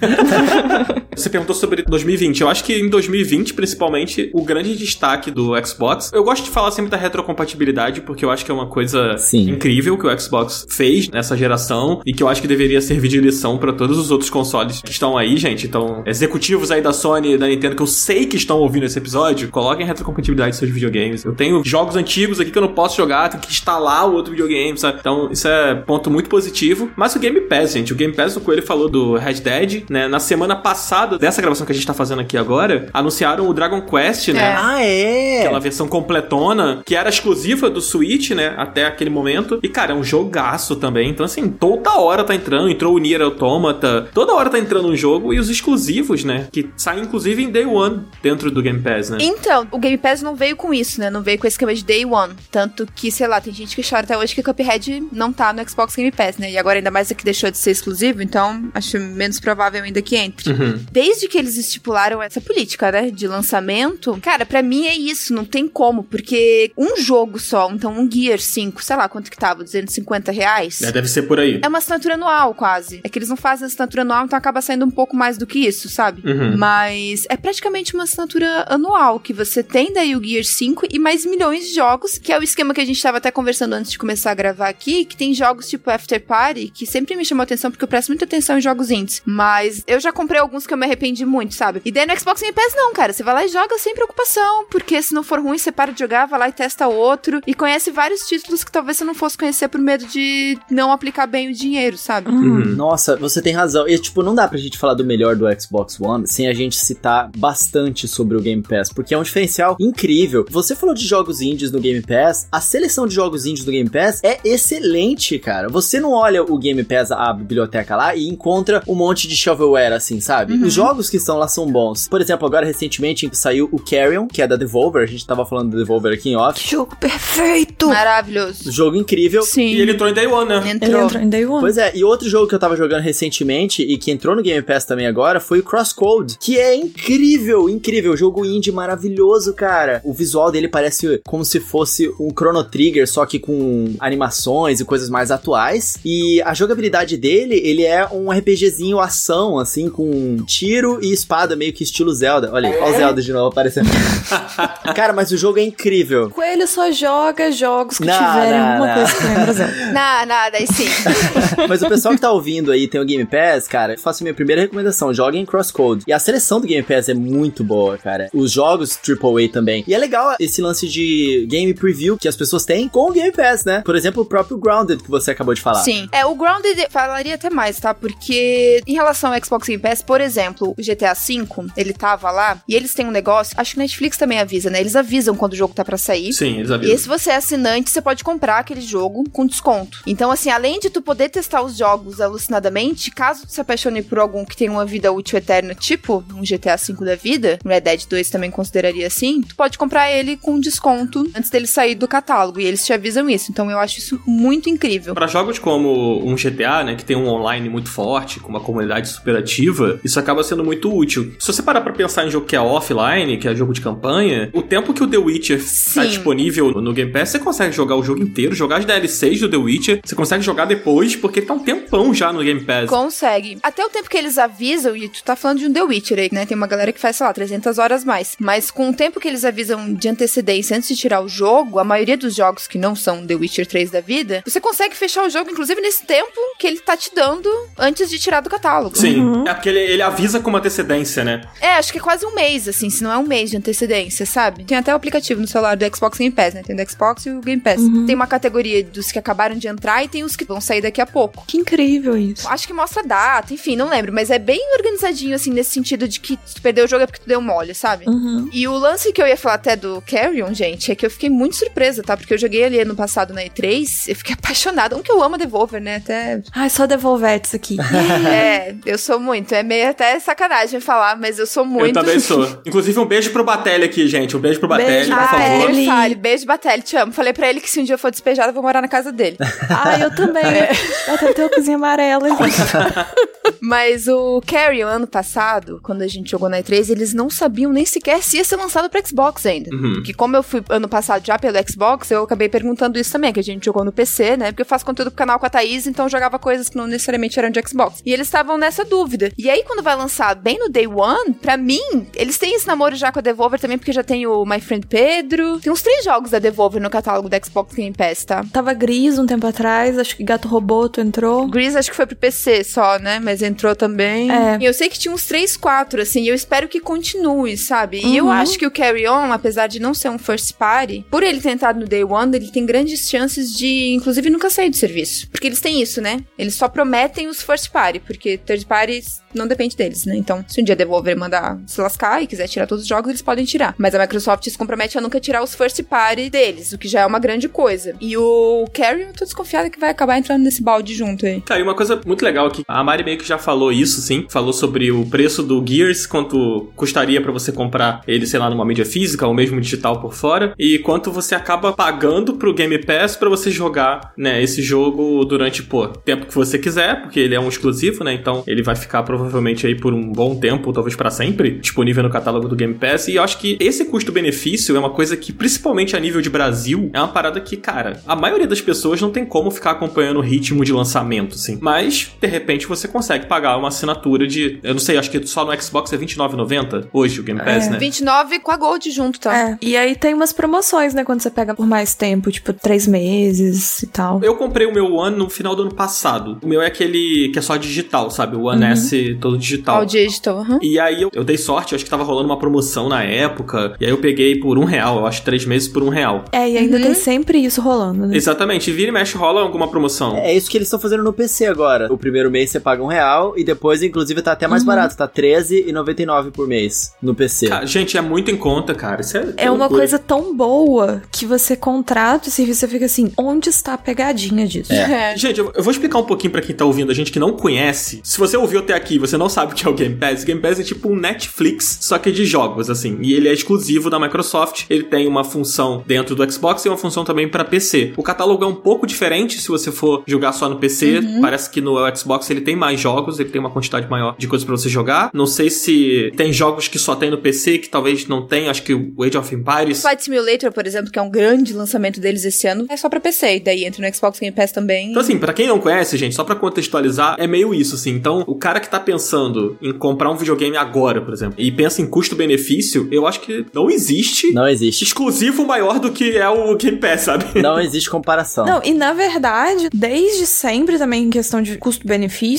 Você perguntou sobre 2020. Eu acho que em 2020, principalmente, o grande destaque do Xbox... Eu gosto de falar sempre da retrocompatibilidade, porque eu acho que é uma coisa incrível que o Xbox fez nessa geração e que eu acho que deveria servir de lição pra todos os outros consoles que estão aí, gente. Então, executivos aí da Sony e da Nintendo que eu sei que estão ouvindo esse episódio, coloquem retrocompatibilidade em seus videogames. Eu tenho jogos antigos aqui que eu não posso jogar, tenho que instalar o outro videogame, sabe? Então, isso é ponto muito positivo. Mas o Game Pass, gente, o Game Pass, o Coelho falou do Red Dead, né? Na semana passada, dessa gravação que a gente tá fazendo aqui agora, anunciaram o Dragon Quest, né? Ah, é? Aquela versão completona, que era exclusiva do Switch, né? Até aquele momento. E, cara, é um jogaço também. Então, assim, toda hora tá entrando. Entrou o Nier Automata. Toda hora tá entrando um jogo. E os exclusivos, né? Que saem, inclusive, em Day One dentro do Game Pass, né? Então, o Game Pass não veio com isso, né? Não veio com esse esquema de Day One. Tanto que, sei lá, tem gente que chora até hoje que Cuphead não tá no Xbox Game Pass, né? E agora ainda mais é que deixou de ser exclusivo, então acho menos provável ainda que entre. Desde que eles estipularam essa política, né? De lançamento, cara, pra mim é isso, não tem como, porque um jogo só, então um Gear 5, sei lá quanto que tava, R$250? Deve ser por aí. É uma assinatura anual, quase. É que eles não fazem assinatura anual, então acaba saindo um pouco mais do que isso, sabe? Mas é praticamente uma assinatura anual, que você tem daí o Gear 5 e mais milhões de jogos, que é o esquema que a gente tava até conversando antes de começar a gravar aqui, que tem jogos tipo After Party, que sempre me chamou atenção, porque eu presto muita atenção em jogos indies. Mas eu já comprei alguns que eu me arrependi muito, sabe? E daí no Xbox Game Pass não, cara. Você vai lá e joga sem preocupação, porque se não for ruim, você para de jogar, vai lá e testa outro, e conhece vários títulos que talvez você não fosse conhecer por medo de não aplicar bem o dinheiro, sabe? Nossa, você tem razão. E, tipo, não dá pra gente falar do melhor do Xbox One sem a gente citar bastante sobre o Game Pass, porque é um diferencial incrível. Você falou de jogos indies no Game Pass, a seleção de jogos indies do Game Pass é excelente, cara. Você não olha o Game Pass, a biblioteca lá, e encontra um monte de shovelware, assim, sabe? Os jogos que estão lá são bons. Por exemplo, agora recentemente saiu o Carrion, que é da Devolver, a gente tava falando do Devolver aqui em off. Que jogo perfeito! Maravilhoso. Jogo incrível. Sim. E ele entrou em Day One, né? Ele entrou em Day One. Pois é, e outro jogo que eu tava jogando recentemente e que entrou no Game Pass também agora foi o Crosscode, que é incrível, incrível, jogo indie maravilhoso, cara. O visual dele parece como se fosse um Chrono Trigger, só que com animações e coisas mais atuais, e a jogabilidade dele, ele é um RPGzinho ação, assim, com tiro e espada, meio que estilo Zelda. Olha aí, olha o Zelda de novo aparecendo. Cara, mas o jogo é incrível. Coelho só joga jogos que tiverem alguma coisa que lembra Zelda. Nada, aí sim. Mas o pessoal que tá ouvindo aí, tem o Game Pass, cara, eu faço a minha primeira recomendação, joguem Crosscode. E a seleção do Game Pass é muito boa, cara. Os jogos AAA também. E é legal esse lance de game preview que as pessoas têm com o Game Pass, né? Por exemplo, o próprio Grounded que você acabou de falar. Sim. O Grounded falaria até mais, tá? Porque em relação ao Xbox Game Pass, por exemplo, exemplo, o GTA V, ele tava lá, e eles têm um negócio, acho que a Netflix também avisa, né? Eles avisam quando o jogo tá pra sair. Sim, eles avisam. E se você é assinante, você pode comprar aquele jogo com desconto. Então, assim, além de tu poder testar os jogos alucinadamente, caso tu se apaixone por algum que tem uma vida útil eterna, tipo um GTA V da vida, Red Dead 2 também consideraria assim, tu pode comprar ele com desconto antes dele sair do catálogo, e eles te avisam isso. Então eu acho isso muito incrível. Pra jogos como um GTA, né, que tem um online muito forte, com uma comunidade super ativa, isso acaba sendo muito útil. Se você parar pra pensar em jogo que é offline, que é jogo de campanha, o tempo que o The Witcher tá disponível no Game Pass, você consegue jogar o jogo inteiro, jogar as DLCs do The Witcher, você consegue jogar depois, porque tá um tempão já no Game Pass. Consegue. Até o tempo que eles avisam, e tu tá falando de um The Witcher aí, né, tem uma galera que faz, sei lá, 300 horas mais, mas com o tempo que eles avisam de antecedência antes de tirar o jogo, a maioria dos jogos que não são The Witcher 3 da vida, você consegue fechar o jogo, inclusive nesse tempo que ele tá te dando antes de tirar do catálogo. Sim, é porque ele avisa com uma antecedência, né? Acho que é quase um mês, assim, se não é um mês de antecedência, sabe? Tem até o aplicativo no celular do Xbox Game Pass, né? Tem o Xbox e o Game Pass. Tem uma categoria dos que acabaram de entrar e tem os que vão sair daqui a pouco. Que incrível isso. Acho que mostra data, enfim, não lembro, mas é bem organizadinho, assim, nesse sentido de que se tu perdeu o jogo é porque tu deu mole, sabe? E o lance que eu ia falar até do Carrion, gente, é que eu fiquei muito surpresa, tá? Porque eu joguei ali ano passado na E3, eu fiquei apaixonada. Que eu amo a Devolver, né? Até... Ai, só Devolvetes aqui. Eu sou muito. É meio até sacanagem falar, mas eu sou muito. Eu também sou. Inclusive, um beijo pro Batelli aqui, gente. Um beijo pro Batelli, por favor. Ele fale. Beijo, Batelli, te amo. Falei pra ele que se um dia eu for despejada, eu vou morar na casa dele. Eu também. Eu até tenho a cozinha amarela. Mas o Carrion, ano passado, quando a gente jogou na E3, eles não sabiam nem sequer se ia ser lançado pro Xbox ainda. Porque como eu fui ano passado já pelo Xbox, eu acabei perguntando isso também, que a gente jogou no PC, né? Porque eu faço conteúdo pro canal com a Thaís, então eu jogava coisas que não necessariamente eram de Xbox. E eles estavam nessa dúvida. E aí, quando vai lançar bem no Day One, pra mim, eles têm esse namoro já com a Devolver também, porque já tem o My Friend Pedro. Tem uns 3 jogos da Devolver no catálogo da Xbox Game Pass, tá? Tava Gris um tempo atrás, acho que Gato Roboto entrou. Gris acho que foi pro PC só, né? Mas entrou também. E eu sei que tinha uns 3, 4, assim, e eu espero que continue, sabe? E eu acho que o Carry On, apesar de não ser um first party, por ele ter entrado no Day One, ele tem grandes chances de, inclusive, nunca sair do serviço. Porque eles têm isso, né? Eles só prometem os first party, porque third parties não depende deles, né? Então, se um dia a Devolver mandar se lascar e quiser tirar todos os jogos, eles podem tirar. Mas a Microsoft se compromete a nunca tirar os first party deles, o que já é uma grande coisa. E o Carry, eu tô desconfiada que vai acabar entrando nesse balde junto aí. Cara, e uma coisa muito legal aqui, a Mari meio que já falou isso, sim. Falou sobre o preço do Gears, quanto custaria pra você comprar ele, sei lá, numa mídia física ou mesmo digital por fora, e quanto você acaba pagando pro Game Pass pra você jogar, né, esse jogo durante, tempo que você quiser, porque ele é um exclusivo, né, então ele vai ficar provavelmente aí por um bom tempo, talvez pra sempre, disponível no catálogo do Game Pass, e eu acho que esse custo-benefício é uma coisa que, principalmente a nível de Brasil, é uma parada que, cara, a maioria das pessoas não tem como ficar acompanhando o ritmo de lançamento, assim, mas, de repente, você consegue pagar uma assinatura de, eu não sei, acho que só no Xbox é R$29,90 hoje o Game Pass, né? 29 com a Gold junto, tá? E aí tem umas promoções, né, quando você pega por mais tempo, tipo 3 meses e tal. Eu comprei o meu One no final do ano passado. O meu é aquele que é só digital, sabe? O One S todo digital. All digital, E aí eu dei sorte, eu acho que tava rolando uma promoção na época, e aí eu peguei por R$1, eu acho 3 meses por R$1. E ainda tem sempre isso rolando, né? Exatamente, vira e mexe rola alguma promoção. É isso que eles estão fazendo no PC agora. O primeiro mês você paga R$1 e depois, inclusive, tá até mais barato, tá R$13,99 por mês no PC. Cara, gente, é muito em conta, cara. Isso é uma coisa tão boa que você contrata o serviço e fica assim, onde está a pegadinha disso? Gente, eu vou explicar um pouquinho pra quem tá ouvindo, a gente que não conhece. Se você ouviu até aqui e você não sabe o que é o Game Pass é tipo um Netflix, só que de jogos, assim. E ele é exclusivo da Microsoft. Ele tem uma função dentro do Xbox e uma função também pra PC. O catálogo é um pouco diferente se você for jogar só no PC. Parece que no Xbox ele tem mais jogos, ele tem uma quantidade maior de coisas pra você jogar. Não sei se tem jogos que só tem no PC, que talvez não tem. Acho que o Age of Empires... Flight Simulator, por exemplo, que é um grande lançamento deles esse ano, é só pra PC. E daí entra no Xbox Game Pass também. Então, assim, pra quem não conhece, gente, só pra contextualizar, é meio isso, assim. Então, o cara que tá pensando em comprar um videogame agora, por exemplo, e pensa em custo-benefício, eu acho que não existe exclusivo maior do que é o Game Pass, sabe? Não existe comparação. Não, e na verdade, desde sempre também em questão de custo-benefício, se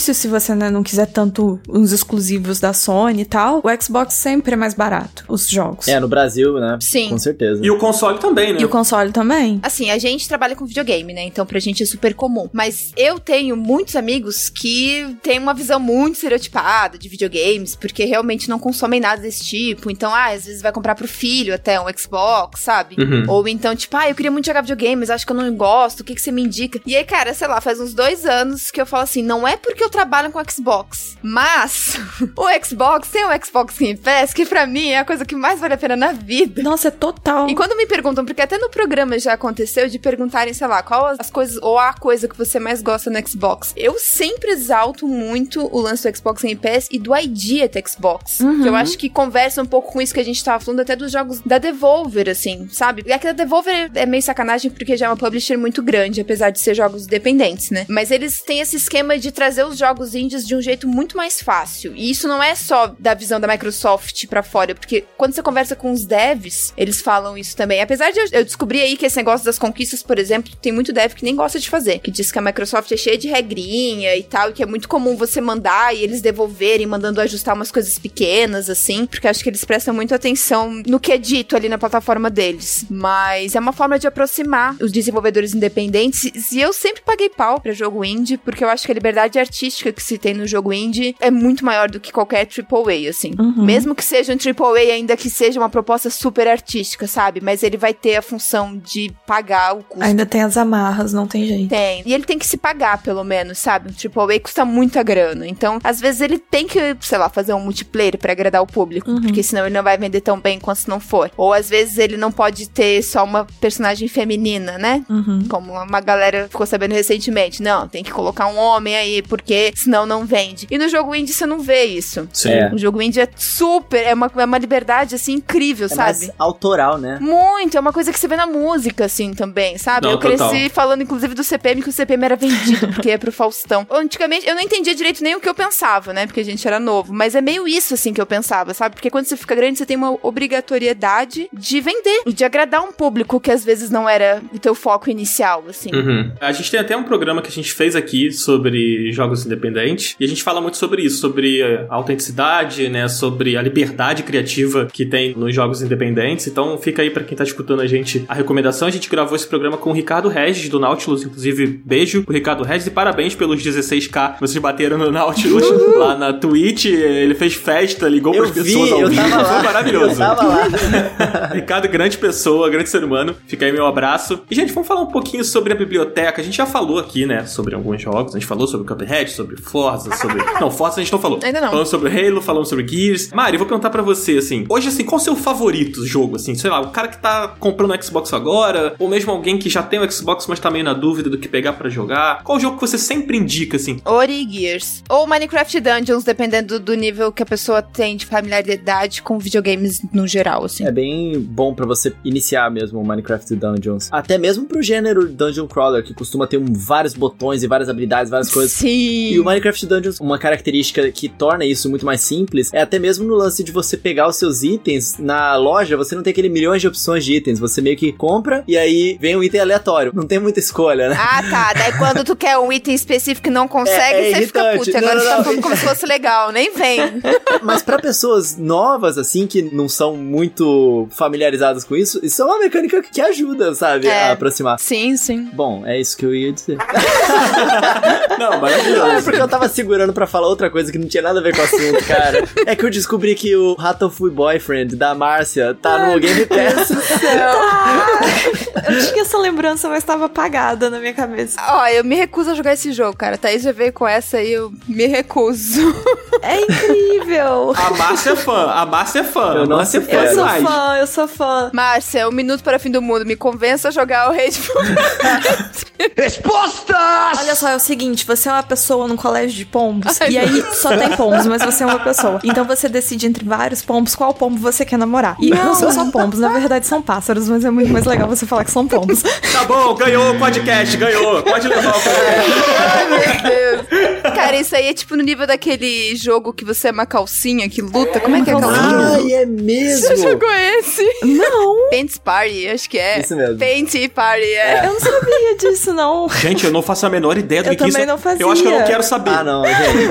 você, né, não quiser tanto uns exclusivos da Sony e tal, o Xbox sempre é mais barato, os jogos. No Brasil, né? Sim. Com certeza. E o console também, né? E o console também. Assim, a gente trabalha com videogame, né? Então pra gente é super comum. Mas eu tenho muitos amigos que têm uma visão muito estereotipada de videogames, porque realmente não consomem nada desse tipo. Então, às vezes vai comprar pro filho até um Xbox, sabe? Ou então, tipo, eu queria muito jogar videogame, mas acho que eu não gosto, o que você me indica? E aí, cara, sei lá, faz uns 2 anos que eu falo assim, não é porque eu trabalho com Xbox, mas o Xbox tem o Xbox Game Pass, que pra mim é a coisa que mais vale a pena na vida. Nossa, é total. E quando me perguntam, porque até no programa já aconteceu de perguntarem, sei lá, qual as coisas, ou a coisa que você mais gosta no Xbox, eu sempre exalto muito o lance do Xbox Game Pass e do ID at Xbox, que eu acho que conversa um pouco com isso que a gente tava falando até dos jogos da Devolver, assim, sabe? É que a Devolver é meio sacanagem porque já é uma publisher muito grande, apesar de ser jogos independentes, né? Mas eles têm esse esquema de trazer os jogos indies de um jeito muito mais fácil. E isso não é só da visão da Microsoft pra fora, porque quando você conversa com os devs, eles falam isso também. Apesar de eu descobrir aí que esse negócio das conquistas, por exemplo, tem muito dev que nem gosta de fazer, que diz que a Microsoft é cheia de regrinha e tal, e que é muito comum você mandar e eles devolverem, mandando ajustar umas coisas pequenas, assim, porque acho que eles prestam muito atenção no que é dito ali na plataforma deles. Mas é uma forma de aproximar os desenvolvedores independentes, e eu sempre paguei pau pra jogo indie, porque eu acho que a liberdade artística que se tem no jogo indie é muito maior do que qualquer AAA, assim. Mesmo que seja um AAA, ainda que seja uma proposta super artística, sabe? Mas ele vai ter a função de pagar o custo. Ainda tem as amarras, não tem jeito. Tem. E ele tem que se pagar, pelo menos, sabe? Um AAA custa muita grana. Então, às vezes ele tem que, sei lá, fazer um multiplayer pra agradar o público, porque senão ele não vai vender tão bem quanto se não for. Ou às vezes ele não pode ter só uma personagem feminina, né? Como uma galera ficou sabendo recentemente. Não, tem que colocar um homem aí, porque senão não vende. E no jogo indie você não vê isso. Sim. O jogo indie é super, é uma liberdade, assim, incrível, sabe? Mais autoral, né? Muito, é uma coisa que você vê na música, assim, também, sabe? Não, eu cresci total. falando, inclusive, do CPM, que o CPM era vendido, porque é pro Faustão. Antigamente, eu não entendia direito nem o que eu pensava, né? Porque a gente era novo. Mas é meio isso, assim, que eu pensava, sabe? Porque quando você fica grande, você tem uma obrigatoriedade de vender, de agradar um público que às vezes não era o teu foco inicial, assim. A gente tem até um programa que a gente fez aqui sobre jogos independentes, e a gente fala muito sobre isso, sobre a autenticidade, né? Sobre a liberdade criativa que tem nos jogos independentes. Então fica aí pra quem tá escutando a gente a recomendação. A gente gravou esse programa com o Ricardo Regis do Nautilus, inclusive beijo pro Ricardo Regis e parabéns pelos 16k que vocês bateram no Nautilus lá na Twitch. Ele fez festa, ligou pras pessoas ao vivo. Foi maravilhoso. Eu tava lá. Ricardo, grande pessoa, grande ser humano. Fica aí meu abraço. E, gente, vamos falar um pouquinho sobre a biblioteca. A gente já falou aqui, né, sobre alguns jogos. A gente falou sobre Cuphead, sobre Forza, sobre... Não, Forza a gente não falou. Ainda não. Falando sobre Halo, falando sobre Gears. Mari, eu vou perguntar pra você, assim, hoje, assim, qual é o seu favorito jogo, assim? Sei lá, o cara que tá comprando o Xbox agora, ou mesmo alguém que já tem o Xbox, mas tá meio na dúvida do que pegar pra jogar. Qual jogo que você sempre indica, assim? Ori e Gears. Ou Minecraft Dungeons, dependendo do nível que a pessoa tem de familiaridade com videogames no geral, assim. É bem bom pra você iniciar mesmo o Minecraft Dungeons. Até mesmo pro gênero Dungeon Crawler, que costuma ter vários botões e várias habilidades, várias coisas. Sim. E o Minecraft Dungeons, uma característica que torna isso muito mais simples, é até mesmo no lance de você pegar os seus itens na loja, você não tem aquele milhões de opções de itens, você meio que compra e aí vem um item aleatório. Não tem muita escolha, né? Ah, tá. Daí quando tu quer um item específico e não consegue, você fica puto. Agora você tá falando como se fosse legal, nem vem. Mas pra pessoas novas, assim, que não são muito familiarizadas com isso é uma mecânica que ajuda, sabe? A aproximar. Sim, sim. Bom, é isso que eu ia dizer. Não, maravilhoso. É porque eu tava segurando pra falar outra coisa que não tinha nada a ver com o assunto, cara. É que eu descobri que o Rattleful Boyfriend da Márcia tá no Game Pass. Eu tinha essa lembrança, mas tava apagada na minha cabeça. Ó, eu me recuso a jogar esse jogo, cara. Thaís já veio com essa aí, eu me recuso. É incrível. A Márcia é fã. A Márcia é fã. Eu não A Márcia é fã sei. demais. Eu sou fã. Márcia, 1 minuto para o fim do mundo. Me convença a jogar o Hateful. Respostas! Olha só, é o seguinte, você é uma pessoa num colégio de pombos, e aí só tem pombos, mas você é uma pessoa. Então você decide entre vários pombos qual pombo você quer namorar. E não são só pombos, na verdade são pássaros, mas é muito mais legal você falar que são pombos. Tá bom, ganhou o podcast, ganhou. Pode levar o podcast. Ai, meu Deus. Cara, isso aí é tipo no nível daquele jogo que você é uma calcinha que luta. Como é que é aquela jogo? Ai, é mesmo. Você jogou esse? Não, Paints Party, acho que é. Isso mesmo. Paint Party, é. eu não sabia disso, não. Gente, eu não faço a menor ideia do Eu que isso também é. não fazia. Eu acho que eu não quero saber. Ah, não,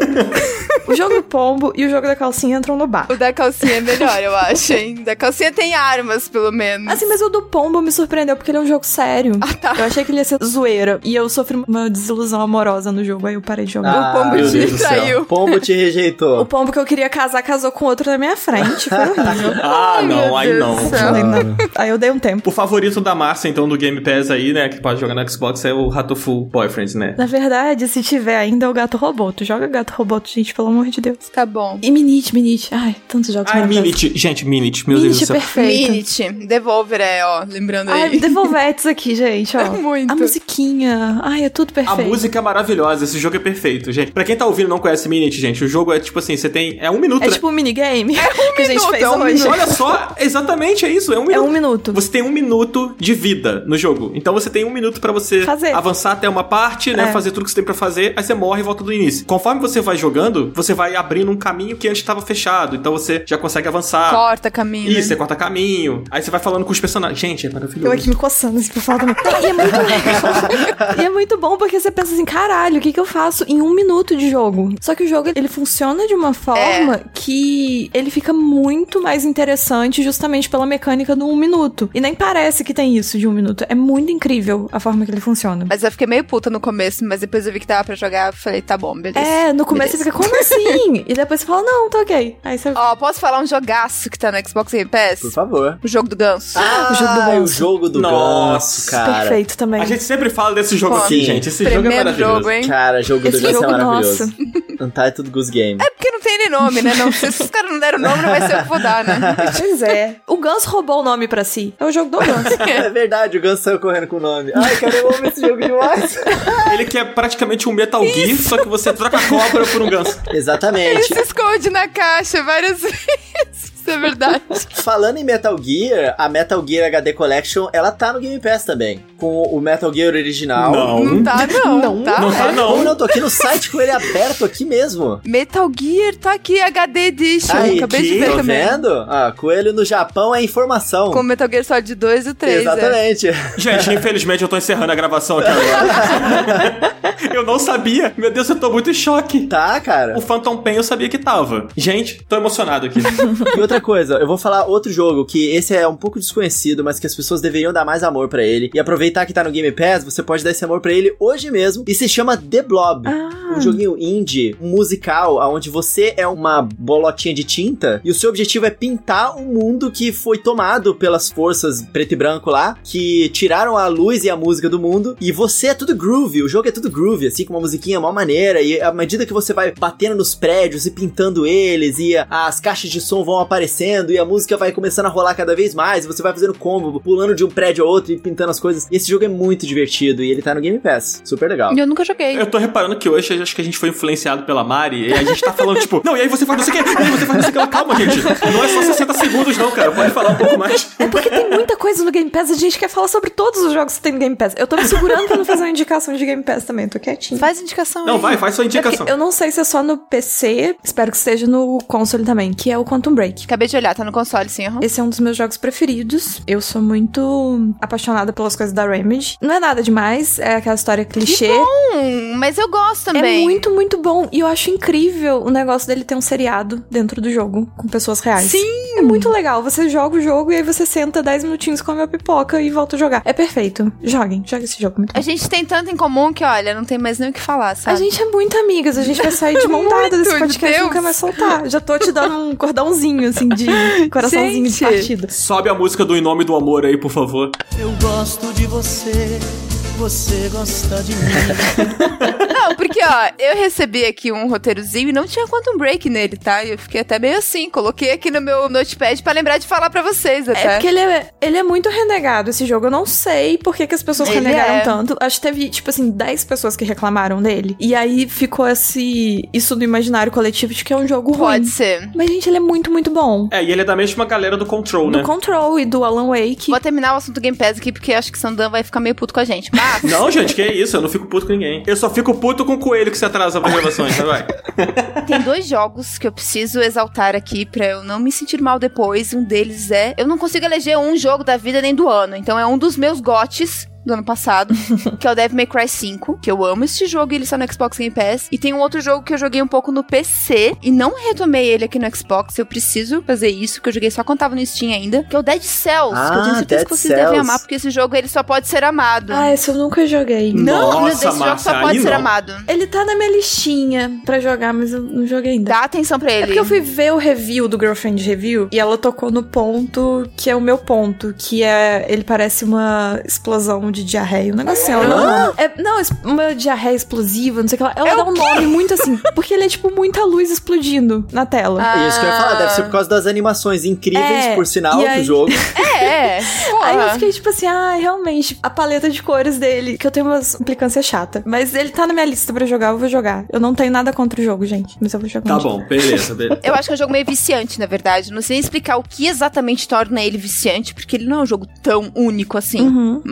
gente. O jogo do pombo e o jogo da calcinha entram no bar. O da calcinha é melhor, eu acho, hein? Da calcinha tem armas, pelo menos. Assim, mas o do pombo me surpreendeu porque ele é um jogo sério. Ah, tá. Eu achei que ele ia ser zoeira. E eu sofri uma desilusão amorosa no jogo, aí eu parei de jogar. O pombo meu te Deus do céu. traiu. O pombo te rejeitou. O pombo que eu queria casar, casou com outro na minha frente. Foi horrível. Ah, não, meu aí Deus não. do céu. Falei, não. Aí eu dei um tempo. O favorito da Márcia, então, do Game Pass aí, né, que pode jogar no Xbox, é o Ratoful Boyfriend, né? Na verdade, se tiver ainda, é o Gato Roboto. Joga Gato Roboto, gente, pelo amor de Deus. Tá bom. E Minute. Ai, tantos jogos. Ai, maravilhosos. Minute. Gente, Minute, meu Deus do Minute é céu. perfeito. Minute. Devolver é, ó, lembrando Ai, aí. Devolvetes aqui, gente, ó. Muito. A musiquinha. Ai, é tudo A perfeito. música é maravilhosa, esse jogo é perfeito, gente. Pra quem tá ouvindo e não conhece Minute, gente, o jogo é tipo assim, você tem... É 1 minuto, É né? tipo um minigame que a gente minuto, fez é um hoje. Olha só, exatamente é isso, é 1 minuto. É 1 minuto. Você tem 1 minuto de vida no jogo. Então você tem 1 minuto pra você Fazer. avançar até uma parte, né? É. Fazer tudo que você tem pra fazer, aí você morre e volta do início. Conforme você vai jogando, você vai abrindo um caminho que antes tava fechado. Então você já consegue avançar. Corta caminho. Isso, né? você corta caminho. Aí você vai falando com os personagens. Gente, é maravilhoso. Eu aqui me coçando assim pra falar também. E é muito legal. E é muito bom porque você pensa assim, caralho, o que eu faço em 1 minuto de jogo? Só que o jogo, ele funciona de uma forma que ele fica muito mais interessante justamente pela mecânica do 1 minuto. E nem parece que tem isso de 1 minuto. É muito incrível a forma que ele funciona. Mas eu fiquei meio puta no começo, mas depois eu vi que dava pra jogar, eu falei, tá bom, beleza. É, no começo Beleza. você fica, como assim? E depois você fala, não, tá ok. Aí você... Ó, posso falar um jogaço que tá no Xbox Game Pass? Por favor. O jogo do ganso. o jogo do o ganso. jogo do Nossa, ganso, cara. Perfeito também. A gente sempre fala desse jogo Pô, aqui, sim. gente. Esse jogo é Primeiro maravilhoso. jogo, hein? Cara, jogo Esse do ganso jogo, é maravilhoso. nossa. Untitled Goose Game. É porque não tem nem nome, né? Não, se os caras não deram nome, não vai ser eu que vou dar, né? Pois é. O Ganso roubou o nome pra si. É o jogo do Ganso. É verdade, o ganso saiu correndo com o nome. Ai, cara, eu amo esse jogo demais. Ele que é praticamente um Metal Gear, só que você troca a cobra por um ganso. Ele Exatamente. se esconde na caixa várias vezes. Isso é verdade. Falando em Metal Gear, a Metal Gear HD Collection, ela tá no Game Pass também. Com o Metal Gear original. Não tá, não. Não, tá? não tá, É. não. Como não? Tô aqui no site com ele aberto aqui mesmo. Metal Gear, tá aqui, HD Edition. Aí, Acabei de que? ver Tô também. vendo? Ah, coelho no Japão é informação. Com Metal Gear Solid 2 e o 3. Exatamente. Gente, infelizmente eu tô encerrando a gravação aqui agora. Eu não sabia. Meu Deus, eu tô muito em choque. Tá, cara. O Phantom Pain eu sabia que tava. Gente, tô emocionado aqui. E outra coisa, eu vou falar outro jogo que esse é um pouco desconhecido, mas que as pessoas deveriam dar mais amor pra ele. E aproveitar que tá no Game Pass, você pode dar esse amor pra ele hoje mesmo. E se chama The Blob. Um joguinho indie, um musical, onde você é uma bolotinha de tinta e o seu objetivo é pintar um mundo que foi tomado pelas forças preto e branco lá, que tiraram a luz e a música do mundo. E você é tudo groovy, o jogo é tudo groovy, assim, com uma musiquinha mó maneira. E à medida que você vai batendo nos prédios e pintando eles, e as caixas de som vão aparecendo, e a música vai começando a rolar cada vez mais, e você vai fazendo combo, pulando de um prédio a outro e pintando as coisas. E esse jogo é muito divertido, e ele tá no Game Pass. Super legal. E eu nunca joguei. Eu tô reparando que hoje acho que a gente foi influenciado pela Mari e a gente tá falando, tipo, não, e aí você faz não sei o quê, e aí você faz não sei o quê. Calma, gente. Não é só 60 segundos, não, cara. Pode falar um pouco mais. É porque tem muita coisa no Game Pass, a gente quer falar sobre todos os jogos que tem no Game Pass. Eu tô me segurando pra não fazer uma indicação de Game Pass também, tô quietinho. Faz indicação Não, aí. faz sua É indicação. porque eu não sei se é só no PC, espero que esteja no console também, que é o Quantum Break. Acabei de olhar, tá no console, sim. Uhum. Esse é um dos meus jogos preferidos. Eu sou muito apaixonada pelas coisas da Remedy. Não é nada demais, é aquela história clichê. Mas eu gosto É também. muito, muito bom. E eu acho incrível o negócio dele ter um seriado dentro do jogo, com pessoas reais. Sim! É muito legal. Você joga o jogo e aí você senta 10 minutinhos, come a pipoca e volta a jogar. É perfeito. Joguem esse jogo. Muito bom. A gente tem tanto em comum que, olha, não tem mais nem o que falar, A sabe? gente é muito amigas, a gente vai sair de mão dada desse Muito, podcast e Deus. nunca mais soltar. Já tô te dando um cordãozinho, assim, de coraçãozinho de Gente. partida. Sobe a música do Em Nome do Amor aí, por favor. Eu gosto de você, você gosta de mim. Não, porque, ó, eu recebi aqui um roteirozinho e não tinha Quantum Break nele, tá? Eu fiquei até meio assim, coloquei aqui no meu notepad pra lembrar de falar pra vocês até. É porque ele é muito renegado, esse jogo. Eu não sei por que as pessoas Ele renegaram é. tanto. Acho que teve, tipo assim, 10 pessoas que reclamaram dele. E aí ficou isso no imaginário coletivo de que é um jogo ruim. Pode ser. Mas, gente, ele é muito, muito bom. É, e ele é da mesma galera do Control, né? Do Control e do Alan Wake. Vou terminar o assunto Game Pass aqui, porque acho que Sandan vai ficar meio puto com a gente. Mas... Não, gente, que é isso? Eu não fico puto com ninguém. Eu só fico puto junto com o Coelho que se atrasa para gravações, vai. Tem 2 jogos que eu preciso exaltar aqui pra eu não me sentir mal depois. Um deles é... Eu não consigo eleger um jogo da vida nem do ano, então é um dos meus GOTYs do ano passado, que é o Devil May Cry 5, que eu amo este jogo e ele está no Xbox Game Pass. E tem um outro jogo que eu joguei um pouco no PC e não retomei ele aqui no Xbox. Eu preciso fazer isso, que eu joguei só quando tava no Steam ainda, que é o Dead Cells, que eu tenho certeza Dead que vocês devem amar, porque esse jogo ele só pode ser amado. Ah, esse eu nunca joguei. Nossa, esse jogo Márcia, só pode aí ser não. amado. Ele tá na minha listinha pra jogar, mas eu não joguei ainda. Dá atenção pra ele. É porque eu fui ver o review do Girlfriend Review e ela tocou no ponto que é o meu ponto, que é... Ele parece uma explosão de diarreia, um negócio assim. Uma diarreia explosiva, não sei o que lá. Ela dá um nome muito assim, porque ele é tipo muita luz explodindo na tela. Isso que eu ia falar, deve ser por causa das animações incríveis, por sinal, e aí- do jogo. Aí eu fiquei tipo assim, realmente, a paleta de cores dele, que eu tenho uma implicância chata. Mas ele tá na minha lista pra jogar, eu vou jogar. Eu não tenho nada contra o jogo, gente, mas eu vou jogar. Tá bom, beleza. Eu acho que é um jogo meio viciante, na verdade. Não sei explicar o que exatamente torna ele viciante, porque ele não é um jogo tão único assim.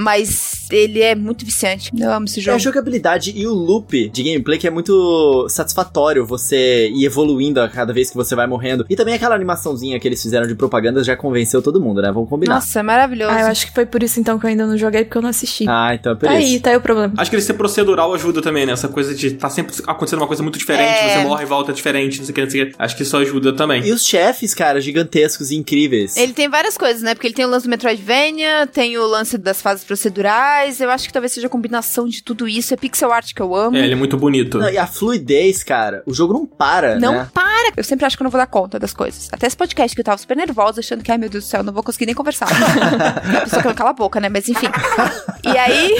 Mas ele é muito viciante. Eu amo esse É jogo. a jogabilidade e o loop de gameplay que é muito satisfatório você ir evoluindo a cada vez que você vai morrendo. E também aquela animaçãozinha que eles fizeram de propaganda já convenceu todo mundo, né? Vamos combinar. Nossa, é maravilhoso. Eu acho que foi por isso então que eu ainda não joguei, porque eu não assisti. Então é por Tá isso. aí, tá aí o problema. Acho que ele ser procedural ajuda também, né? Essa coisa de tá sempre acontecendo uma coisa muito diferente, você morre e volta diferente, não sei o que, não sei o que. Acho que isso ajuda também. E os chefes, cara, gigantescos e incríveis. Ele tem várias coisas, né? Porque ele tem o lance do Metroidvania, tem o lance das fases procedurais. Eu acho que talvez seja a combinação de tudo isso. É pixel art que eu amo. Ele é muito bonito. Não, e a fluidez, cara, o jogo não para, Não né? para! Eu sempre acho que eu não vou dar conta das coisas. Até esse podcast que eu tava super nervosa, achando que, ai meu Deus do céu, não vou conseguir nem conversar. A pessoa que não cala a boca, né? Mas enfim. E aí,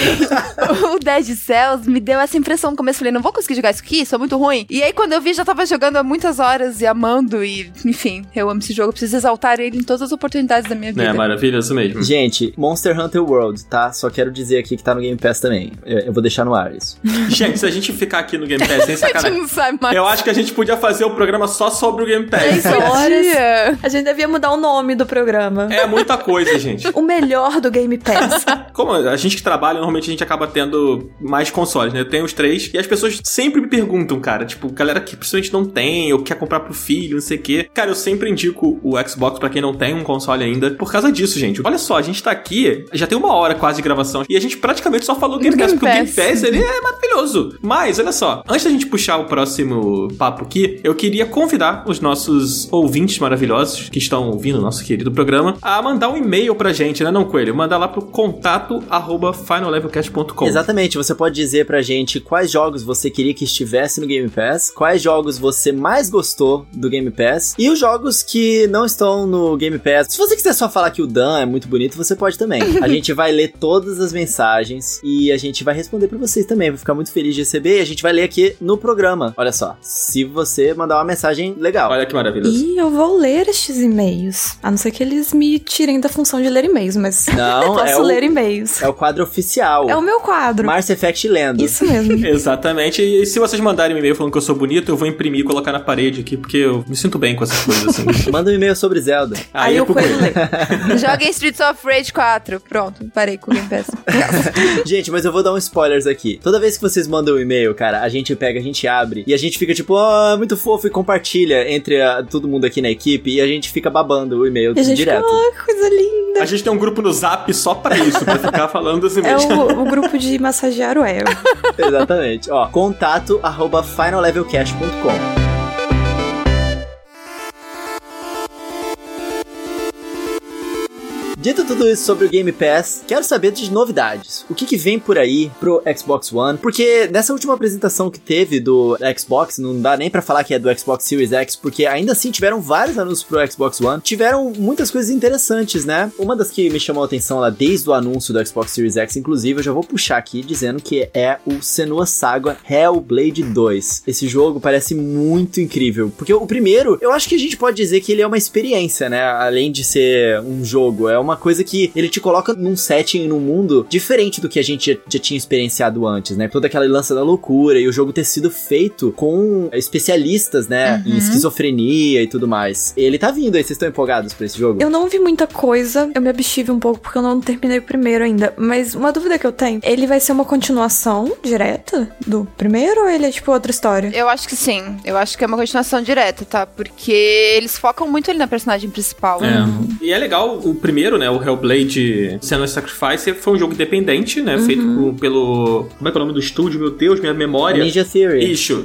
o Dead Cells me deu essa impressão no começo. Falei, não vou conseguir jogar isso aqui, sou muito ruim. E aí, quando eu vi, já tava jogando há muitas horas e amando. E, enfim, eu amo esse jogo. Eu preciso exaltar ele em todas as oportunidades da minha vida. É maravilhoso mesmo. Gente, Monster Hunter World, tá? Só quero dizer aqui que tá no Game Pass também. Eu vou deixar no ar isso. Gente, se a gente ficar aqui no Game Pass sem A gente sacanagem, não sabe mais. eu acho que a gente podia fazer o programa só sobre o Game Pass. 3 horas. Dia. A gente devia mudar o nome do programa. É muita coisa, gente. O melhor do Game Pass. Como a gente que trabalha, normalmente a gente acaba tendo mais consoles, né? Eu tenho os 3 e as pessoas sempre me perguntam, cara, tipo, galera que principalmente não tem ou quer comprar pro filho, não sei o quê. Cara, eu sempre indico o Xbox pra quem não tem um console ainda, por causa disso, gente. Olha só, a gente tá aqui, já tem 1 hora quase de gravação e a gente praticamente só falou do Game Pass, porque o Game Pass, ele é maravilhoso. Mas, olha só, antes da gente puxar o próximo papo aqui, eu queria convidar os nossos ouvintes maravilhosos que estão ouvindo o nosso querido programa a mandar um e-mail pra gente, né, não, Coelho? Mandar lá pro contato@finallevelcast.com. Exatamente, você pode dizer pra gente quais jogos você queria que estivesse no Game Pass, quais jogos você mais gostou do Game Pass e os jogos que não estão no Game Pass. Se você quiser só falar que o Dan é muito bonito, você pode também. A gente vai ler todas as mensagens e a gente vai responder pra vocês também. Vou ficar muito feliz de receber e a gente vai ler aqui no programa. Olha só, se você mandar uma mensagem legal. Olha que maravilhoso. E eu vou ler estes e-mails. A não ser que eles me tirem da função de ler e-mails, mas Não, eu posso ler e-mails. É o quadro oficial. É o meu quadro. Mass Effect lendo. Isso mesmo. Exatamente, e se vocês mandarem um e-mail falando que eu sou bonito, eu vou imprimir e colocar na parede aqui, porque eu me sinto bem com essas coisas assim. Manda um e-mail sobre Zelda. Aí é o pro Coelho lê. Joga em Streets of Rage 4. Pronto, parei com o Game Pass. Gente, mas eu vou dar um spoilers aqui. Toda vez que vocês mandam um e-mail, cara, a gente pega, a gente abre e a gente fica tipo, muito fofo e compartilha entre todo mundo aqui na equipe e a gente fica babando o e-mail E a gente direto. fica, que coisa linda. A gente tem um grupo no Zap só pra isso, pra ficar falando os É e-mails. o grupo de massagear o ego. Exatamente. Ó, contato@finallevelcast.com. Dito tudo isso sobre o Game Pass, quero saber de novidades. O que vem por aí pro Xbox One? Porque nessa última apresentação que teve do Xbox, não dá nem pra falar que é do Xbox Series X, porque ainda assim tiveram vários anúncios pro Xbox One. Tiveram muitas coisas interessantes, né? Uma das que me chamou a atenção lá desde o anúncio do Xbox Series X, inclusive, eu já vou puxar aqui dizendo que é o Senua Saga Hellblade 2. Esse jogo parece muito incrível, porque o primeiro, eu acho que a gente pode dizer que ele é uma experiência, né? Além de ser um jogo, é uma uma coisa que ele te coloca num setting, num mundo diferente do que a gente já tinha experienciado antes, né? Toda aquela lança da loucura e o jogo ter sido feito com especialistas, né? Em esquizofrenia e tudo mais. Ele tá vindo aí, vocês estão empolgados pra esse jogo? Eu não vi muita coisa, eu me abstive um pouco porque eu não terminei o primeiro ainda, mas uma dúvida que eu tenho, ele vai ser uma continuação direta do primeiro ou ele é tipo outra história? Eu acho que sim, eu acho que é uma continuação direta, tá? Porque eles focam muito ali na personagem principal. E é legal, o primeiro, né, o Hellblade Senua's Sacrifice foi um jogo independente, né, feito pelo... Como é que é o nome do estúdio? Meu Deus, minha memória. Ninja Theory. Ixo.